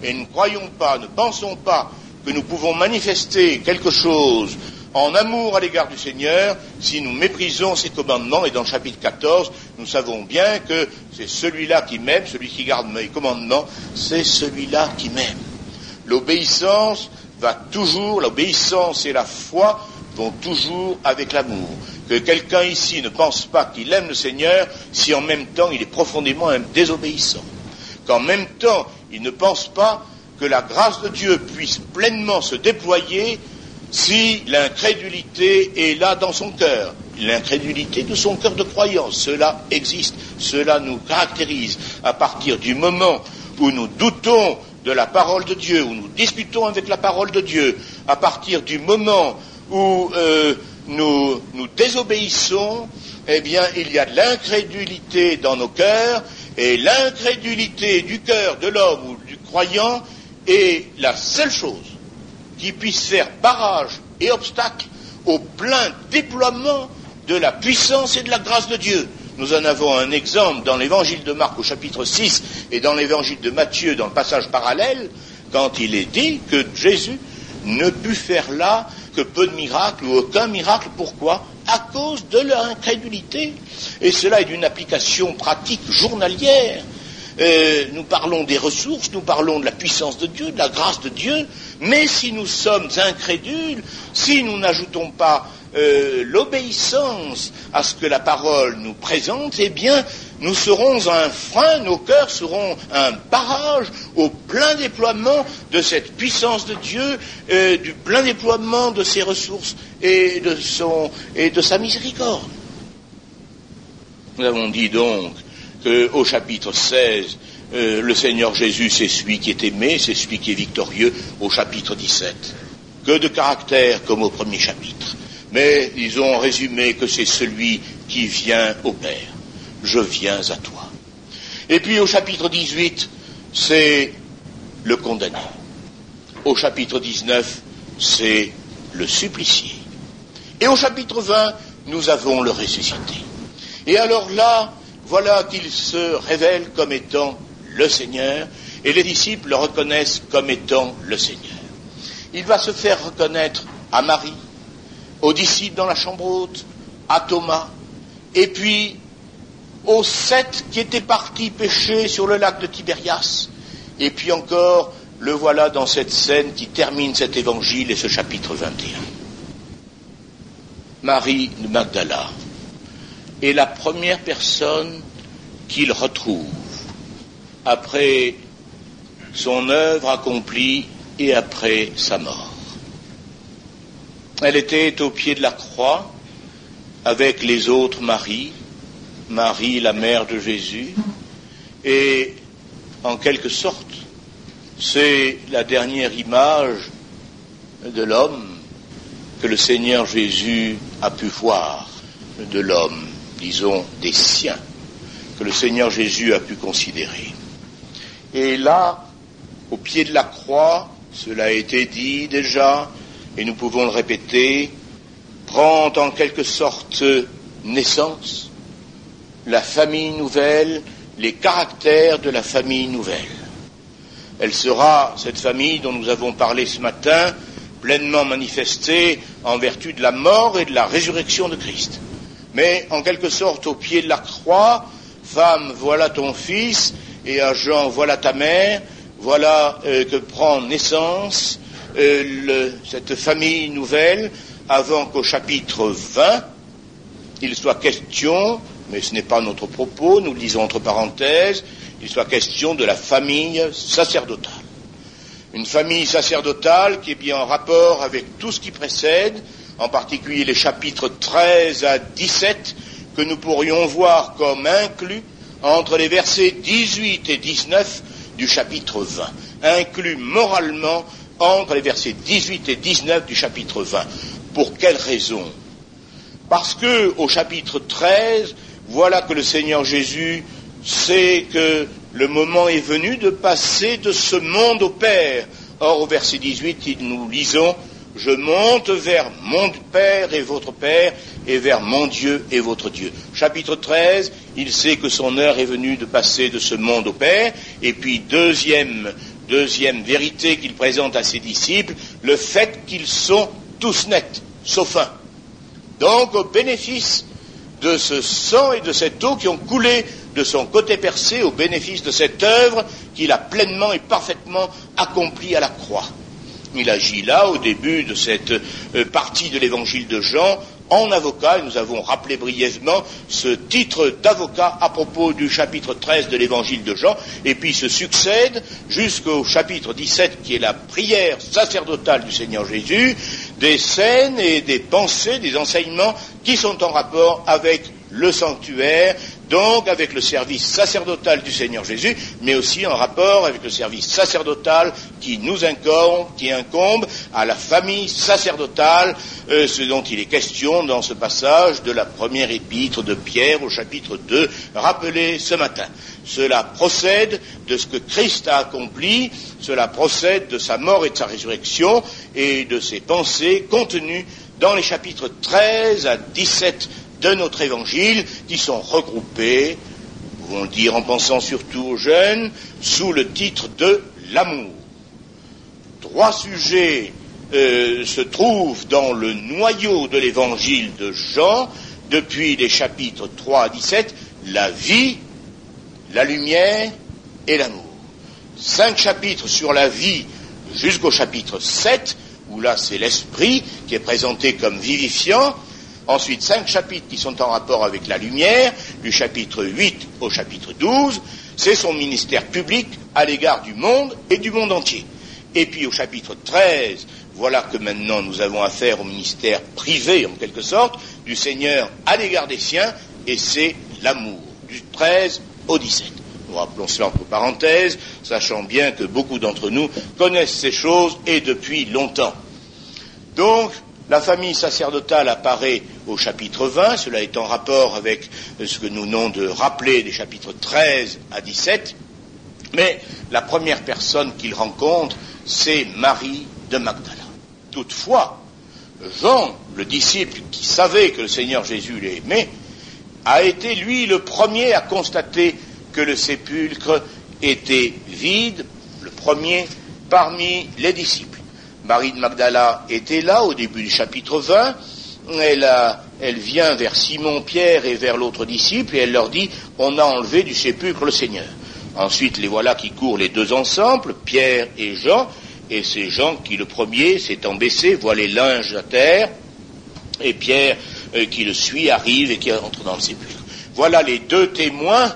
et ne croyons pas, ne pensons pas que nous pouvons manifester quelque chose en amour à l'égard du Seigneur si nous méprisons ses commandements. Et dans le chapitre quatorze, nous savons bien que c'est celui-là qui m'aime, celui qui garde mes commandements, c'est celui-là qui m'aime. L'obéissance va toujours, l'obéissance et la foi vont toujours avec l'amour. Que quelqu'un ici ne pense pas qu'il aime le Seigneur si en même temps il est profondément désobéissant. Qu'en même temps il ne pense pas que la grâce de Dieu puisse pleinement se déployer si l'incrédulité est là dans son cœur. L'incrédulité de son cœur de croyance, cela existe, cela nous caractérise. À partir du moment où nous doutons de la parole de Dieu, où nous discutons avec la parole de Dieu, à partir du moment où euh, nous, nous désobéissons, eh bien, il y a de l'incrédulité dans nos cœurs, et l'incrédulité du cœur de l'homme ou du croyant est la seule chose qui puisse faire barrage et obstacle au plein déploiement de la puissance et de la grâce de Dieu. Nous en avons un exemple dans l'évangile de Marc au chapitre six et dans l'évangile de Matthieu dans le passage parallèle, quand il est dit que Jésus ne put faire là que peu de miracles ou aucun miracle. Pourquoi ? À cause de leur incrédulité. Et cela est d'une application pratique journalière. Euh, nous parlons des ressources, nous parlons de la puissance de Dieu, de la grâce de Dieu, mais si nous sommes incrédules, si nous n'ajoutons pas euh, l'obéissance à ce que la parole nous présente, eh bien, nous serons un frein, nos cœurs seront un barrage au plein déploiement de cette puissance de Dieu, euh, du plein déploiement de ses ressources et de, son, et de sa miséricorde. Nous avons dit donc qu'au chapitre seize, euh, le Seigneur Jésus, c'est celui qui est aimé, c'est celui qui est victorieux. Au chapitre dix-sept, que de caractère comme au premier chapitre. Mais ils ont résumé que c'est celui qui vient au Père. Je viens à toi. Et puis au chapitre dix-huit, c'est le condamné. Au chapitre dix-neuf, c'est le supplicié. Et au chapitre vingt, nous avons le ressuscité. Et alors là, voilà qu'il se révèle comme étant le Seigneur, et les disciples le reconnaissent comme étant le Seigneur. Il va se faire reconnaître à Marie, aux disciples dans la chambre haute, à Thomas, et puis aux sept qui étaient partis pêcher sur le lac de Tibérias, et puis encore, le voilà dans cette scène qui termine cet évangile et ce chapitre vingt et un. Marie de Magdala est la première personne qu'il retrouve après son œuvre accomplie et après sa mort. Elle était au pied de la croix avec les autres Maries, Marie, la mère de Jésus, et en quelque sorte, c'est la dernière image de l'homme que le Seigneur Jésus a pu voir, de l'homme, disons, des siens, que le Seigneur Jésus a pu considérer. Et là, au pied de la croix, cela a été dit déjà, et nous pouvons le répéter, prend en quelque sorte naissance la famille nouvelle, les caractères de la famille nouvelle. Elle sera, cette famille dont nous avons parlé ce matin, pleinement manifestée en vertu de la mort et de la résurrection de Christ. Mais en quelque sorte, au pied de la croix, femme, voilà ton fils, et à Jean, voilà ta mère, voilà euh, que prend naissance euh, le, cette famille nouvelle, avant qu'au chapitre vingt, il soit question, mais ce n'est pas notre propos, nous le disons entre parenthèses, il soit question de la famille sacerdotale. Une famille sacerdotale qui est bien en rapport avec tout ce qui précède, en particulier les chapitres treize à dix-sept, que nous pourrions voir comme inclus entre les versets dix-huit et dix-neuf du chapitre vingt. Inclus moralement entre les versets dix-huit et dix-neuf du chapitre vingt. Pour quelle raison ? Parce que, au chapitre treize, voilà que le Seigneur Jésus sait que le moment est venu de passer de ce monde au Père. Or, au verset dix-huit, nous lisons « Je monte vers mon Père et votre Père, et vers mon Dieu et votre Dieu. » Chapitre treize, il sait que son heure est venue de passer de ce monde au Père. Et puis, deuxième Deuxième vérité qu'il présente à ses disciples, le fait qu'ils sont tous nets, sauf un. Donc, au bénéfice de ce sang et de cette eau qui ont coulé de son côté percé, au bénéfice de cette œuvre qu'il a pleinement et parfaitement accomplie à la croix. Il agit là, au début de cette euh, partie de l'évangile de Jean, en avocat, et nous avons rappelé brièvement ce titre d'avocat à propos du chapitre treize de l'évangile de Jean, et puis se succède jusqu'au chapitre dix-sept, qui est la prière sacerdotale du Seigneur Jésus, des scènes et des pensées, des enseignements qui sont en rapport avec le sanctuaire, donc avec le service sacerdotal du Seigneur Jésus, mais aussi en rapport avec le service sacerdotal qui nous incombe, qui incombe à la famille sacerdotale, euh, ce dont il est question dans ce passage de la première épître de Pierre au chapitre deux, rappelé ce matin. Cela procède de ce que Christ a accompli, cela procède de sa mort et de sa résurrection et de ses pensées contenues dans les chapitres treize à dix-sept de notre évangile, qui sont regroupés, nous pouvons le dire en pensant surtout aux jeunes, sous le titre de l'amour. Trois sujets euh, se trouvent dans le noyau de l'évangile de Jean, depuis les chapitres trois à dix-sept, la vie, la lumière et l'amour. Cinq chapitres sur la vie jusqu'au chapitre sept, où là c'est l'esprit qui est présenté comme vivifiant. Ensuite, cinq chapitres qui sont en rapport avec la lumière, du chapitre huit au chapitre douze, c'est son ministère public à l'égard du monde et du monde entier. Et puis au chapitre treize, voilà que maintenant nous avons affaire au ministère privé, en quelque sorte, du Seigneur à l'égard des siens, et c'est l'amour, du treize au dix-sept. Nous rappelons cela entre parenthèses, sachant bien que beaucoup d'entre nous connaissent ces choses, et depuis longtemps. Donc, la famille sacerdotale apparaît au chapitre vingt, cela est en rapport avec ce que nous venons de rappeler des chapitres treize à dix-sept, mais la première personne qu'il rencontre, c'est Marie de Magdala. Toutefois, Jean, le disciple qui savait que le Seigneur Jésus l'aimait, a été lui le premier à constater que le sépulcre était vide, le premier parmi les disciples. Marie de Magdala était là au début du chapitre vingt, elle, a, elle vient vers Simon-Pierre et vers l'autre disciple et elle leur dit « On a enlevé du sépulcre le Seigneur ». Ensuite, les voilà qui courent les deux ensemble, Pierre et Jean, et c'est Jean qui le premier s'étant baissé, voit les linges à terre, et Pierre euh, qui le suit arrive et qui entre dans le sépulcre. Voilà les deux témoins,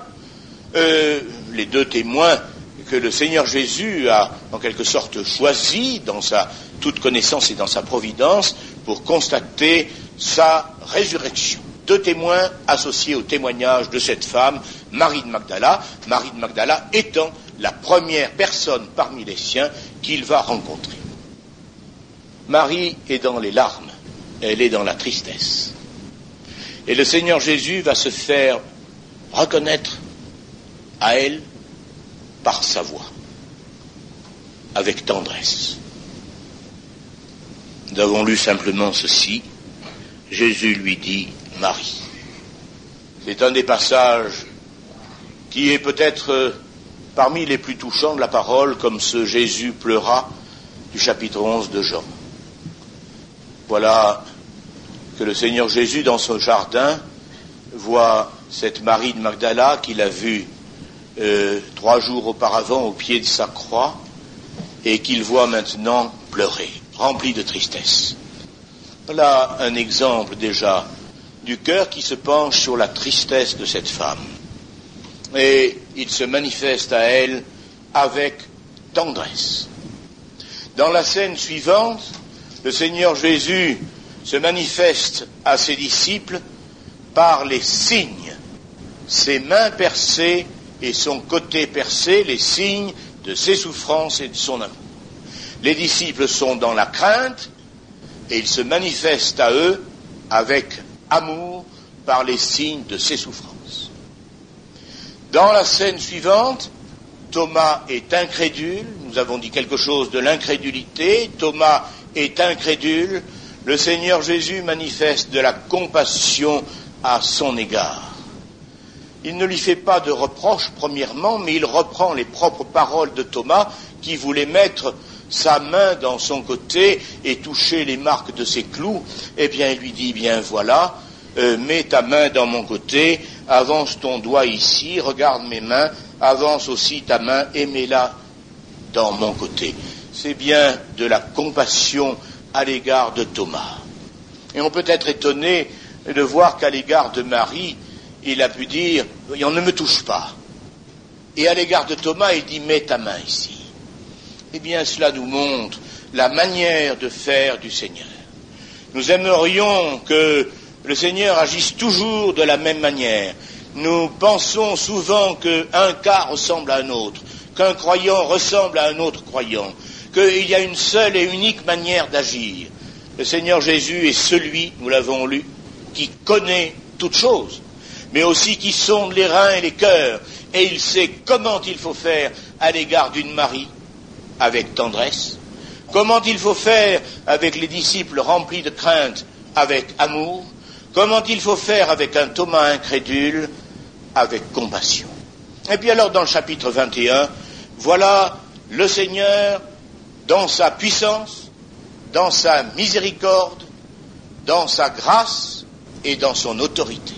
euh, les deux témoins que le Seigneur Jésus a en quelque sorte choisi dans sa toute connaissance et dans sa providence pour constater sa résurrection. Deux témoins associés au témoignage de cette femme, Marie de Magdala, Marie de Magdala étant la première personne parmi les siens qu'il va rencontrer. Marie est dans les larmes, elle est dans la tristesse. Et le Seigneur Jésus va se faire reconnaître à elle par sa voix, avec tendresse. Nous avons lu simplement ceci, Jésus lui dit « Marie ». C'est un des passages qui est peut-être euh, parmi les plus touchants de la parole, comme ce Jésus pleura du chapitre onze de Jean. Voilà que le Seigneur Jésus, dans son jardin, voit cette Marie de Magdala qu'il a vue Euh, trois jours auparavant au pied de sa croix et qu'il voit maintenant pleurer, rempli de tristesse. Voilà un exemple déjà du cœur qui se penche sur la tristesse de cette femme. Et il se manifeste à elle avec tendresse. Dans la scène suivante, le Seigneur Jésus se manifeste à ses disciples par les signes, ses mains percées et son côté percé, les signes de ses souffrances et de son amour. Les disciples sont dans la crainte et il se manifeste à eux avec amour par les signes de ses souffrances. Dans la scène suivante, Thomas est incrédule, nous avons dit quelque chose de l'incrédulité, Thomas est incrédule, le Seigneur Jésus manifeste de la compassion à son égard. Il ne lui fait pas de reproche, premièrement, mais il reprend les propres paroles de Thomas qui voulait mettre sa main dans son côté et toucher les marques de ses clous, eh bien il lui dit, bien voilà, euh, mets ta main dans mon côté, avance ton doigt ici, regarde mes mains, avance aussi ta main et mets-la dans mon côté. C'est bien de la compassion à l'égard de Thomas. Et on peut être étonné de voir qu'à l'égard de Marie, il a pu dire, on ne me touche pas. Et à l'égard de Thomas, il dit, mets ta main ici. Eh bien, cela nous montre la manière de faire du Seigneur. Nous aimerions que le Seigneur agisse toujours de la même manière. Nous pensons souvent qu'un cas ressemble à un autre, qu'un croyant ressemble à un autre croyant, qu'il y a une seule et unique manière d'agir. Le Seigneur Jésus est celui, nous l'avons lu, qui connaît toutes choses, mais aussi qui sonde les reins et les cœurs, et il sait comment il faut faire à l'égard d'une Marie, avec tendresse, comment il faut faire avec les disciples remplis de crainte, avec amour, comment il faut faire avec un Thomas incrédule, avec compassion. Et puis alors dans le chapitre vingt et un, voilà le Seigneur dans sa puissance, dans sa miséricorde, dans sa grâce et dans son autorité.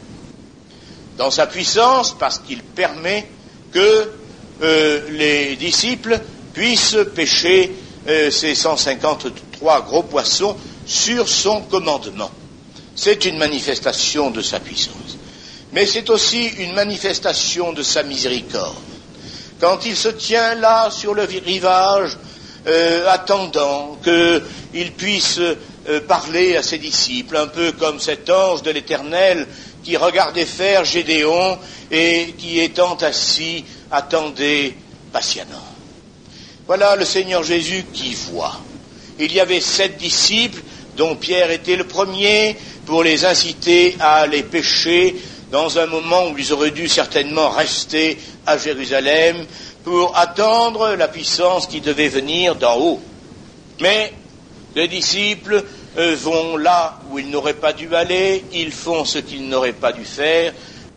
Dans sa puissance, parce qu'il permet que euh, les disciples puissent pêcher euh, ces cent cinquante-trois gros poissons sur son commandement. C'est une manifestation de sa puissance. Mais c'est aussi une manifestation de sa miséricorde. Quand il se tient là sur le rivage, euh, attendant qu'il puisse euh, parler à ses disciples, un peu comme cet ange de l'Éternel qui regardait faire Gédéon et qui, étant assis, attendait patiemment. Voilà le Seigneur Jésus qui voit. Il y avait sept disciples, dont Pierre était le premier, pour les inciter à aller pêcher dans un moment où ils auraient dû certainement rester à Jérusalem pour attendre la puissance qui devait venir d'en haut. Mais les disciples euh, vont là où ils n'auraient pas dû aller, ils font ce qu'ils n'auraient pas dû faire.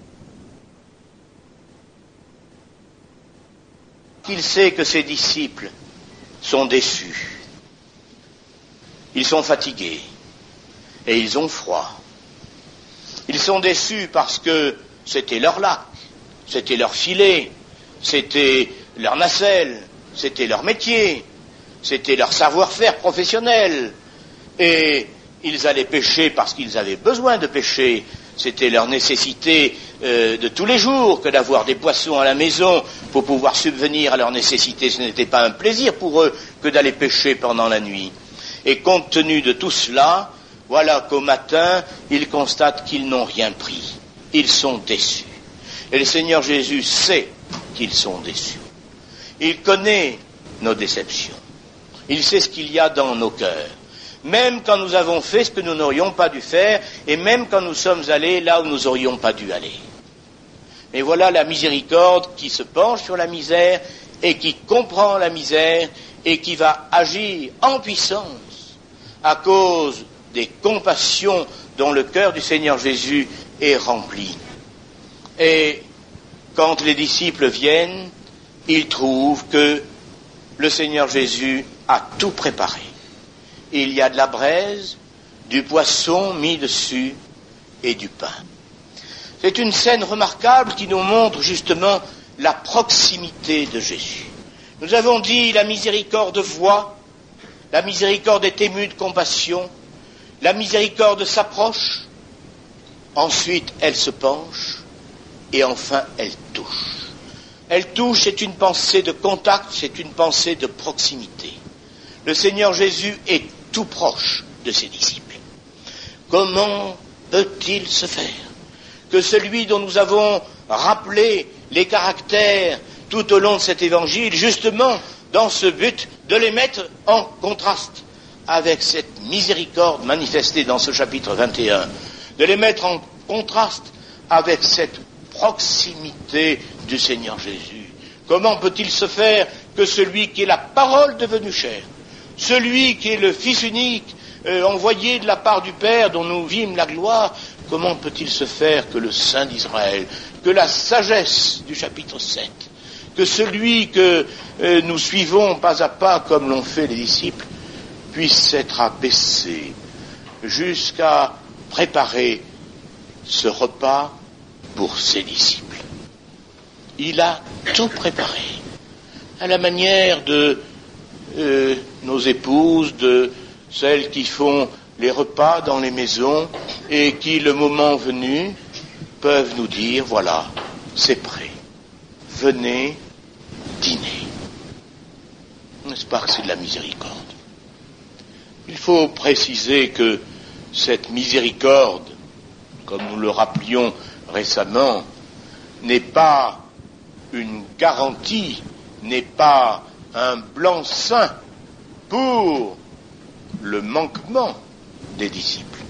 Il sait que ses disciples sont déçus, ils sont fatigués et ils ont froid. Ils sont déçus parce que c'était leur lac, c'était leur filet, c'était leur nacelle, c'était leur métier, c'était leur savoir-faire professionnel. Et ils allaient pêcher parce qu'ils avaient besoin de pêcher. C'était leur nécessité euh, de tous les jours que d'avoir des poissons à la maison pour pouvoir subvenir à leurs nécessités. Ce n'était pas un plaisir pour eux que d'aller pêcher pendant la nuit. Et compte tenu de tout cela, voilà qu'au matin, ils constatent qu'ils n'ont rien pris. Ils sont déçus. Et le Seigneur Jésus sait qu'ils sont déçus. Il connaît nos déceptions. Il sait ce qu'il y a dans nos cœurs. Même quand nous avons fait ce que nous n'aurions pas dû faire, et même quand nous sommes allés là où nous n'aurions pas dû aller. Mais voilà la miséricorde qui se penche sur la misère, et qui comprend la misère, et qui va agir en puissance à cause des compassions dont le cœur du Seigneur Jésus est rempli. Et quand les disciples viennent, ils trouvent que le Seigneur Jésus a tout préparé. Il y a de la braise, du poisson mis dessus et du pain. C'est une scène remarquable qui nous montre justement la proximité de Jésus. Nous avons dit la miséricorde voit, la miséricorde est émue de compassion, la miséricorde s'approche, ensuite elle se penche et enfin elle touche. Elle touche, c'est une pensée de contact, c'est une pensée de proximité. Le Seigneur Jésus est tout proche de ses disciples. Comment peut-il se faire que celui dont nous avons rappelé les caractères tout au long de cet évangile, justement dans ce but de les mettre en contraste avec cette miséricorde manifestée dans ce chapitre vingt et un, de les mettre en contraste avec cette proximité du Seigneur Jésus. Comment peut-il se faire que celui qui est la parole devenue chair, celui qui est le Fils unique, euh, envoyé de la part du Père, dont nous vîmes la gloire, comment peut-il se faire que le Saint d'Israël, que la sagesse du chapitre sept, que celui que euh, nous suivons pas à pas comme l'ont fait les disciples puisse être abaissé jusqu'à préparer ce repas pour ses disciples. Il a tout préparé, à la manière de euh, nos épouses, de celles qui font les repas dans les maisons et qui, le moment venu, peuvent nous dire, voilà, c'est prêt, venez dîner. N'est-ce pas que c'est de la miséricorde? Il faut préciser que cette miséricorde, comme nous le rappelions récemment, n'est pas une garantie, n'est pas un blanc-seing pour le manquement des disciples.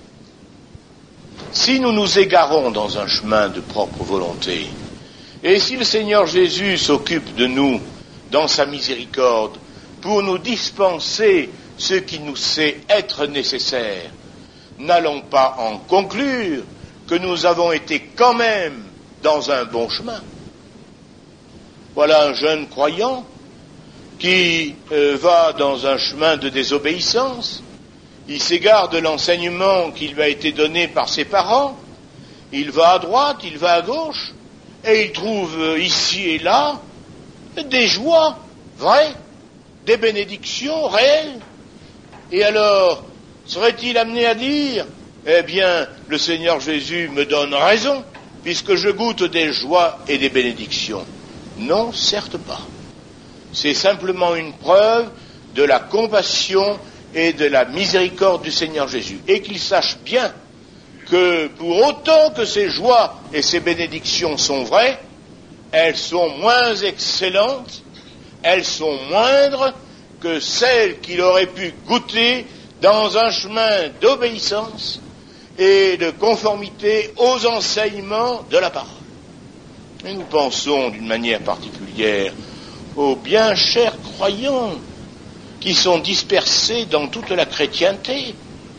Si nous nous égarons dans un chemin de propre volonté, et si le Seigneur Jésus s'occupe de nous dans sa miséricorde pour nous dispenser ce qui nous sait être nécessaire, n'allons pas en conclure que nous avons été quand même dans un bon chemin. Voilà un jeune croyant qui euh, va dans un chemin de désobéissance. Il s'égare de l'enseignement qui lui a été donné par ses parents. Il va à droite, il va à gauche, et il trouve euh, ici et là des joies vraies, des bénédictions réelles. Et alors, serait-il amené à dire, eh bien, le Seigneur Jésus me donne raison, puisque je goûte des joies et des bénédictions? Non, certes pas. C'est simplement une preuve de la compassion et de la miséricorde du Seigneur Jésus. Et qu'il sache bien que pour autant que ces joies et ces bénédictions sont vraies, elles sont moins excellentes, elles sont moindres que celles qu'il aurait pu goûter dans un chemin d'obéissance et de conformité aux enseignements de la parole. Et nous pensons d'une manière particulière aux bien chers croyants qui sont dispersés dans toute la chrétienté.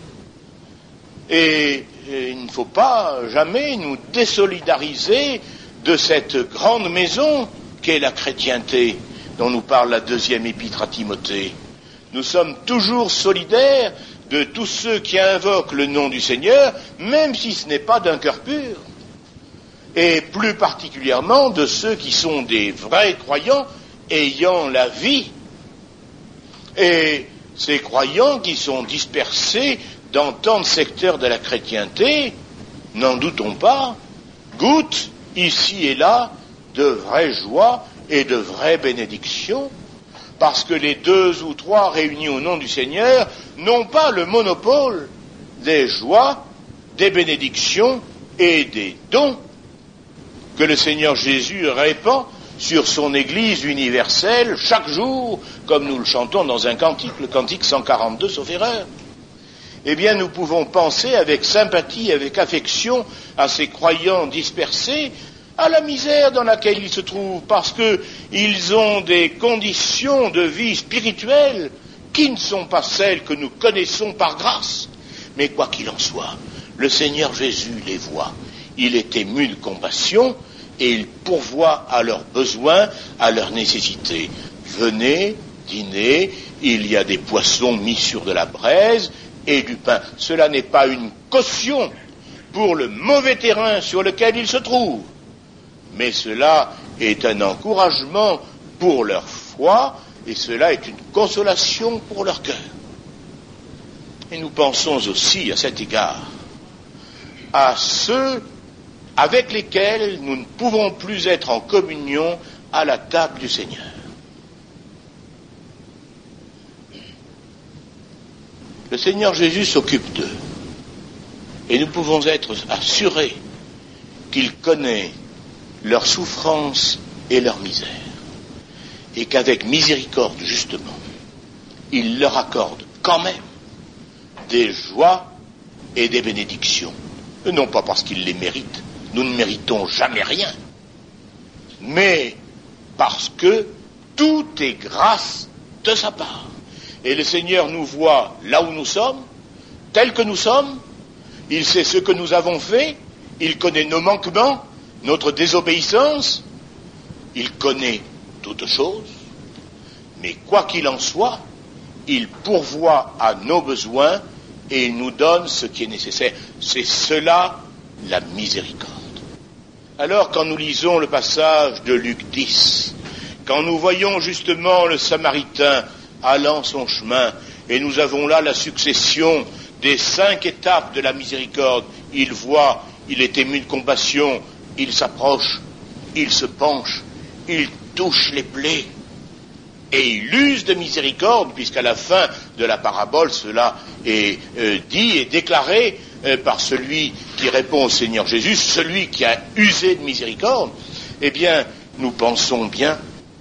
Et, et il ne faut pas jamais nous désolidariser de cette grande maison qu'est la chrétienté, dont nous parle la deuxième épître à Timothée. Nous sommes toujours solidaires de tous ceux qui invoquent le nom du Seigneur, même si ce n'est pas d'un cœur pur. Et plus particulièrement de ceux qui sont des vrais croyants ayant la vie. Et ces croyants qui sont dispersés dans tant de secteurs de la chrétienté, n'en doutons pas, goûtent ici et là de vraies joies et de vraies bénédictions, parce que les deux ou trois réunis au nom du Seigneur n'ont pas le monopole des joies, des bénédictions et des dons que le Seigneur Jésus répand sur son Église universelle chaque jour, comme nous le chantons dans un cantique, le cantique cent quarante-deux, sauf erreur. Eh bien, nous pouvons penser avec sympathie, avec affection à ces croyants dispersés, à la misère dans laquelle ils se trouvent, parce qu'ils ont des conditions de vie spirituelle qui ne sont pas celles que nous connaissons par grâce. Mais quoi qu'il en soit, le Seigneur Jésus les voit. Il est ému de compassion et il pourvoit à leurs besoins, à leurs nécessités. Venez, dînez, il y a des poissons mis sur de la braise et du pain. Cela n'est pas une caution pour le mauvais terrain sur lequel ils se trouvent, mais cela est un encouragement pour leur foi et cela est une consolation pour leur cœur. Et nous pensons aussi à cet égard à ceux avec lesquels nous ne pouvons plus être en communion à la table du Seigneur. Le Seigneur Jésus s'occupe d'eux et nous pouvons être assurés qu'il connaît leur souffrance et leur misère et qu'avec miséricorde, justement, il leur accorde quand même des joies et des bénédictions. Et non pas parce qu'ils les méritent, nous ne méritons jamais rien, mais parce que tout est grâce de sa part. Et le Seigneur nous voit là où nous sommes, tels que nous sommes, il sait ce que nous avons fait, il connaît nos manquements, notre désobéissance, il connaît toutes choses, mais quoi qu'il en soit, il pourvoit à nos besoins et il nous donne ce qui est nécessaire. C'est cela la miséricorde. Alors quand nous lisons le passage de Luc dix, quand nous voyons justement le Samaritain allant son chemin, et nous avons là la succession des cinq étapes de la miséricorde, il voit, il est ému de compassion, il s'approche, il se penche, il touche les plaies, et il use de miséricorde, puisqu'à la fin de la parabole, cela est euh, dit et déclaré euh, par celui qui répond au Seigneur Jésus, celui qui a usé de miséricorde. Eh bien, nous pensons bien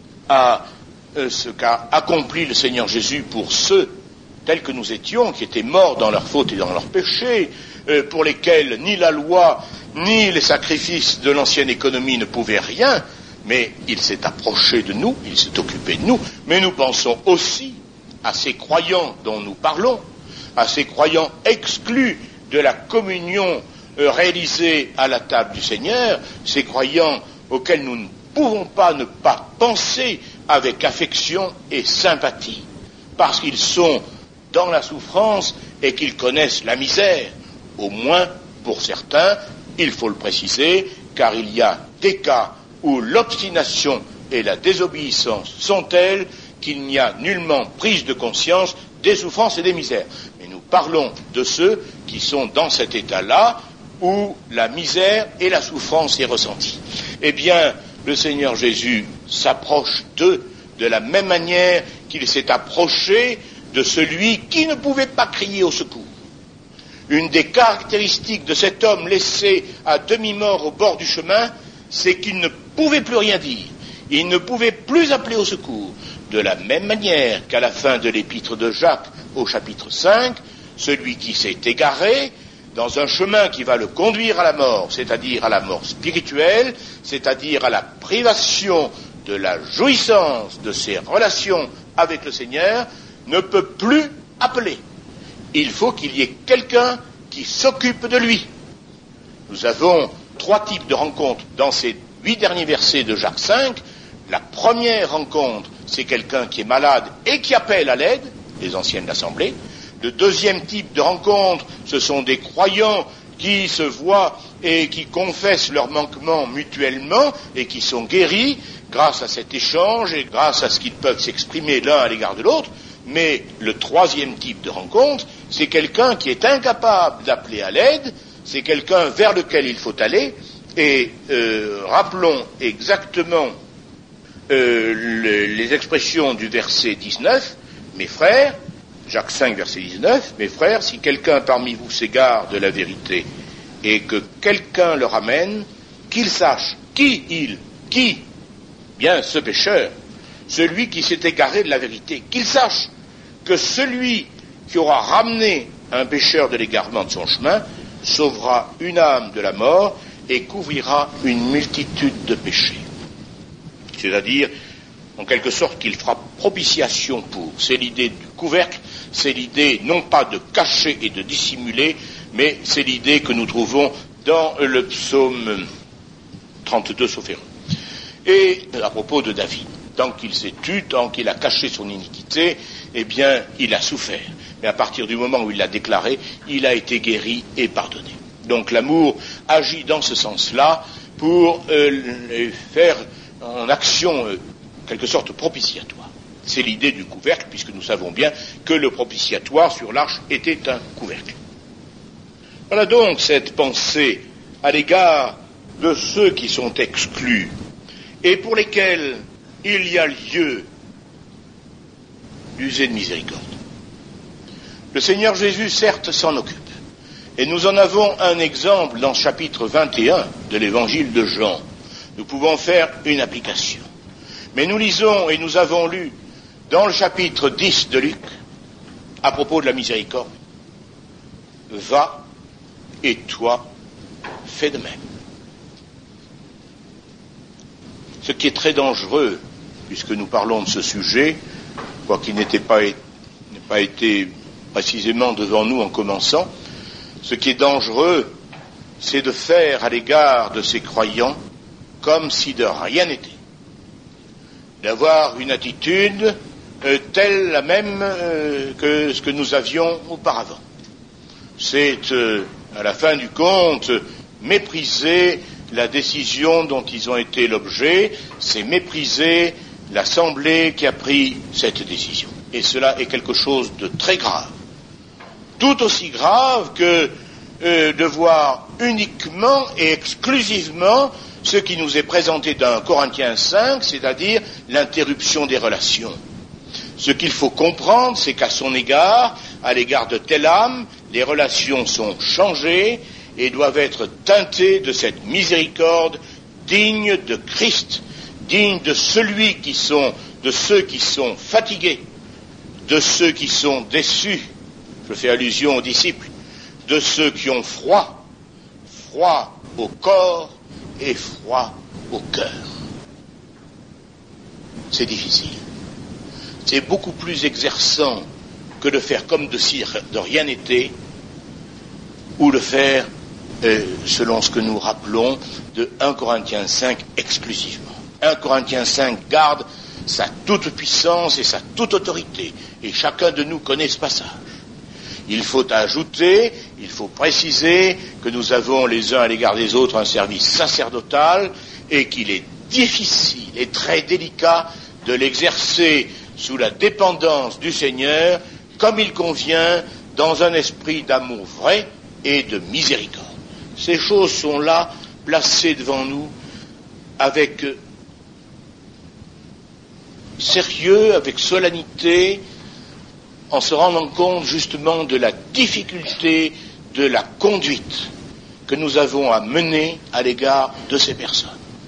à euh, ce qu'a accompli le Seigneur Jésus pour ceux tels que nous étions, qui étaient morts dans leurs fautes et dans leurs péchés, euh, pour lesquels ni la loi, ni les sacrifices de l'ancienne économie ne pouvaient rien, mais il s'est approché de nous, il s'est occupé de nous, mais nous pensons aussi à ces croyants dont nous parlons, à ces croyants exclus de la communion euh, réalisée à la table du Seigneur, ces croyants auxquels nous ne pouvons pas ne pas penser avec affection et sympathie, parce qu'ils sont dans la souffrance et qu'ils connaissent la misère, au moins pour certains, il faut le préciser, car il y a des cas où l'obstination et la désobéissance sont telles qu'il n'y a nullement prise de conscience des souffrances et des misères. Mais nous parlons de ceux qui sont dans cet état-là, où la misère et la souffrance est ressentie. Eh bien, le Seigneur Jésus s'approche d'eux de la même manière qu'il s'est approché de celui qui ne pouvait pas crier au secours. Une des caractéristiques de cet homme laissé à demi-mort au bord du chemin, c'est qu'il ne pouvait plus rien dire. Il ne pouvait plus appeler au secours. De la même manière qu'à la fin de l'épître de Jacques, au chapitre cinq, celui qui s'est égaré dans un chemin qui va le conduire à la mort, c'est-à-dire à la mort spirituelle, c'est-à-dire à la privation de la jouissance de ses relations avec le Seigneur, ne peut plus appeler. Il faut qu'il y ait quelqu'un qui s'occupe de lui. Nous avons trois types de rencontres dans ces huit derniers versets de Jacques cinq. La première rencontre, c'est quelqu'un qui est malade et qui appelle à l'aide, les anciennes assemblées. Le deuxième type de rencontre, ce sont des croyants qui se voient et qui confessent leurs manquements mutuellement et qui sont guéris grâce à cet échange et grâce à ce qu'ils peuvent s'exprimer l'un à l'égard de l'autre. Mais le troisième type de rencontre, c'est quelqu'un qui est incapable d'appeler à l'aide, c'est quelqu'un vers lequel il faut aller, et euh, rappelons exactement euh, le, les expressions du verset dix-neuf, mes frères, Jacques cinq, verset dix-neuf, mes frères, si quelqu'un parmi vous s'égare de la vérité, et que quelqu'un le ramène, qu'il sache qui il, qui, bien ce pécheur, celui qui s'est égaré de la vérité, qu'il sache que celui qui aura ramené un pécheur de l'égarement de son chemin sauvera une âme de la mort et couvrira une multitude de péchés. C'est-à-dire, en quelque sorte, qu'il fera propitiation pour. C'est l'idée du couvercle, c'est l'idée non pas de cacher et de dissimuler, mais c'est l'idée que nous trouvons dans le psaume trente-deux, sauf erreur. Et à propos de David, tant qu'il s'est tu, tant qu'il a caché son iniquité, eh bien, il a souffert. Mais à partir du moment où il l'a déclaré, il a été guéri et pardonné. Donc l'amour agit dans ce sens-là pour euh, faire en action, euh, quelque sorte, propitiatoire. C'est l'idée du couvercle, puisque nous savons bien que le propitiatoire sur l'arche était un couvercle. Voilà donc cette pensée à l'égard de ceux qui sont exclus et pour lesquels il y a lieu d'user de miséricorde. Le Seigneur Jésus, certes, s'en occupe. Et nous en avons un exemple dans le chapitre vingt et un de l'évangile de Jean. Nous pouvons faire une application. Mais nous lisons et nous avons lu dans le chapitre dix de Luc, à propos de la miséricorde, « Va et toi, fais de même ». Ce qui est très dangereux, puisque nous parlons de ce sujet, quoiqu'il n'était pas, n'ait pas été précisément devant nous en commençant, ce qui est dangereux, c'est de faire à l'égard de ces croyants comme si de rien n'était. d'avoir une attitude euh, telle la même euh, que ce que nous avions auparavant. C'est, euh, à la fin du compte, mépriser la décision dont ils ont été l'objet, c'est mépriser l'Assemblée qui a pris cette décision. Et cela est quelque chose de très grave. Tout aussi grave que euh, de voir uniquement et exclusivement ce qui nous est présenté dans Corinthiens cinq, c'est-à-dire l'interruption des relations. Ce qu'il faut comprendre, c'est qu'à son égard, à l'égard de telle âme, les relations sont changées et doivent être teintées de cette miséricorde digne de Christ, digne de celui qui sont, de ceux qui sont fatigués, de ceux qui sont déçus, je fais allusion aux disciples, de ceux qui ont froid, froid au corps et froid au cœur. C'est difficile. C'est beaucoup plus exerçant que de faire comme de si de rien n'était, ou de faire, euh, selon ce que nous rappelons, de un Corinthiens cinq exclusivement. un Corinthiens cinq garde sa toute puissance et sa toute autorité, et chacun de nous connaît ce passage. Il faut ajouter, il faut préciser que nous avons les uns à l'égard des autres un service sacerdotal et qu'il est difficile et très délicat de l'exercer sous la dépendance du Seigneur comme il convient dans un esprit d'amour vrai et de miséricorde. Ces choses sont là, placées devant nous avec sérieux, avec solennité, en se rendant compte justement de la difficulté de la conduite que nous avons à mener à l'égard de ces personnes.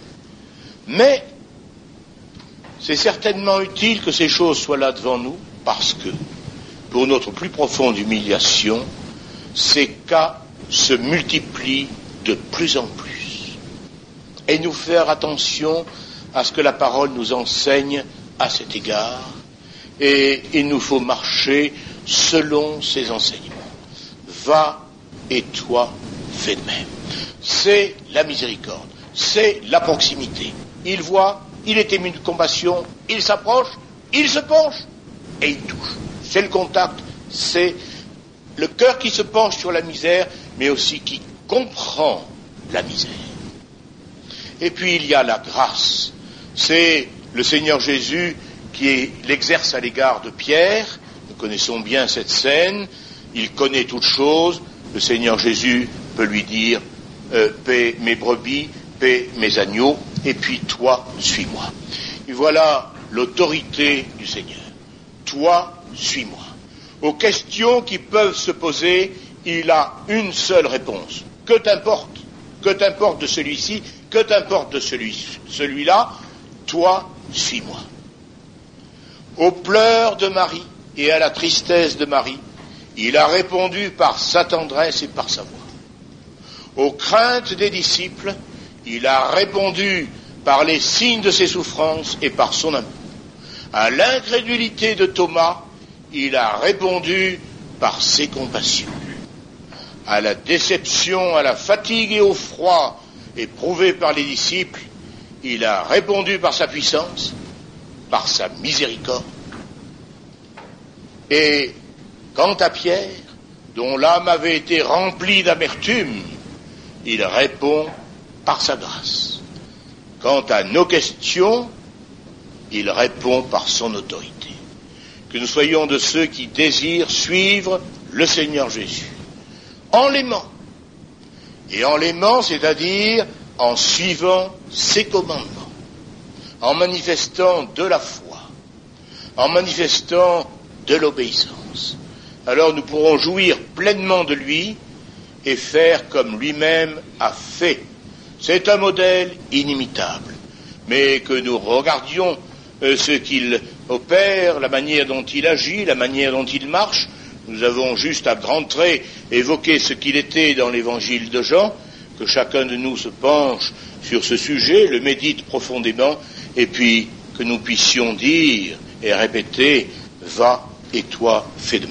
Mais c'est certainement utile que ces choses soient là devant nous, parce que, pour notre plus profonde humiliation, ces cas se multiplient de plus en plus. Et nous faire attention à ce que la parole nous enseigne à cet égard, et il nous faut marcher selon ses enseignements. Va et toi, fais de même. C'est la miséricorde, c'est la proximité. Il voit, il est ému de compassion, il s'approche, il se penche et il touche. C'est le contact, c'est le cœur qui se penche sur la misère, mais aussi qui comprend la misère. Et puis il y a la grâce. C'est le Seigneur Jésus qui l'exerce à l'égard de Pierre. Nous connaissons bien cette scène. Il connaît toutes choses. Le Seigneur Jésus peut lui dire euh, « paie mes brebis, paie mes agneaux, et puis toi, suis-moi ». Et voilà l'autorité du Seigneur. Toi, suis-moi. Aux questions qui peuvent se poser, il a une seule réponse. Que t'importe ? Que t'importe de celui-ci ? Que t'importe de celui, celui-là ? Toi, suis-moi. Aux pleurs de Marie et à la tristesse de Marie, il a répondu par sa tendresse et par sa voix. Aux craintes des disciples, il a répondu par les signes de ses souffrances et par son amour. À l'incrédulité de Thomas, il a répondu par ses compassions. À la déception, à la fatigue et au froid éprouvés par les disciples, il a répondu par sa puissance, par sa miséricorde. Et quant à Pierre, dont l'âme avait été remplie d'amertume, il répond par sa grâce. Quant à nos questions, il répond par son autorité. Que nous soyons de ceux qui désirent suivre le Seigneur Jésus, en l'aimant. Et en l'aimant, c'est-à-dire en suivant ses commandements, en manifestant de la foi, en manifestant de l'obéissance. Alors nous pourrons jouir pleinement de lui et faire comme lui-même a fait. C'est un modèle inimitable. Mais que nous regardions euh, ce qu'il opère, la manière dont il agit, la manière dont il marche, nous avons juste à grands traits évoqué ce qu'il était dans l'évangile de Jean, que chacun de nous se penche sur ce sujet, le médite profondément, et puis que nous puissions dire et répéter « Va et toi, fais de même ».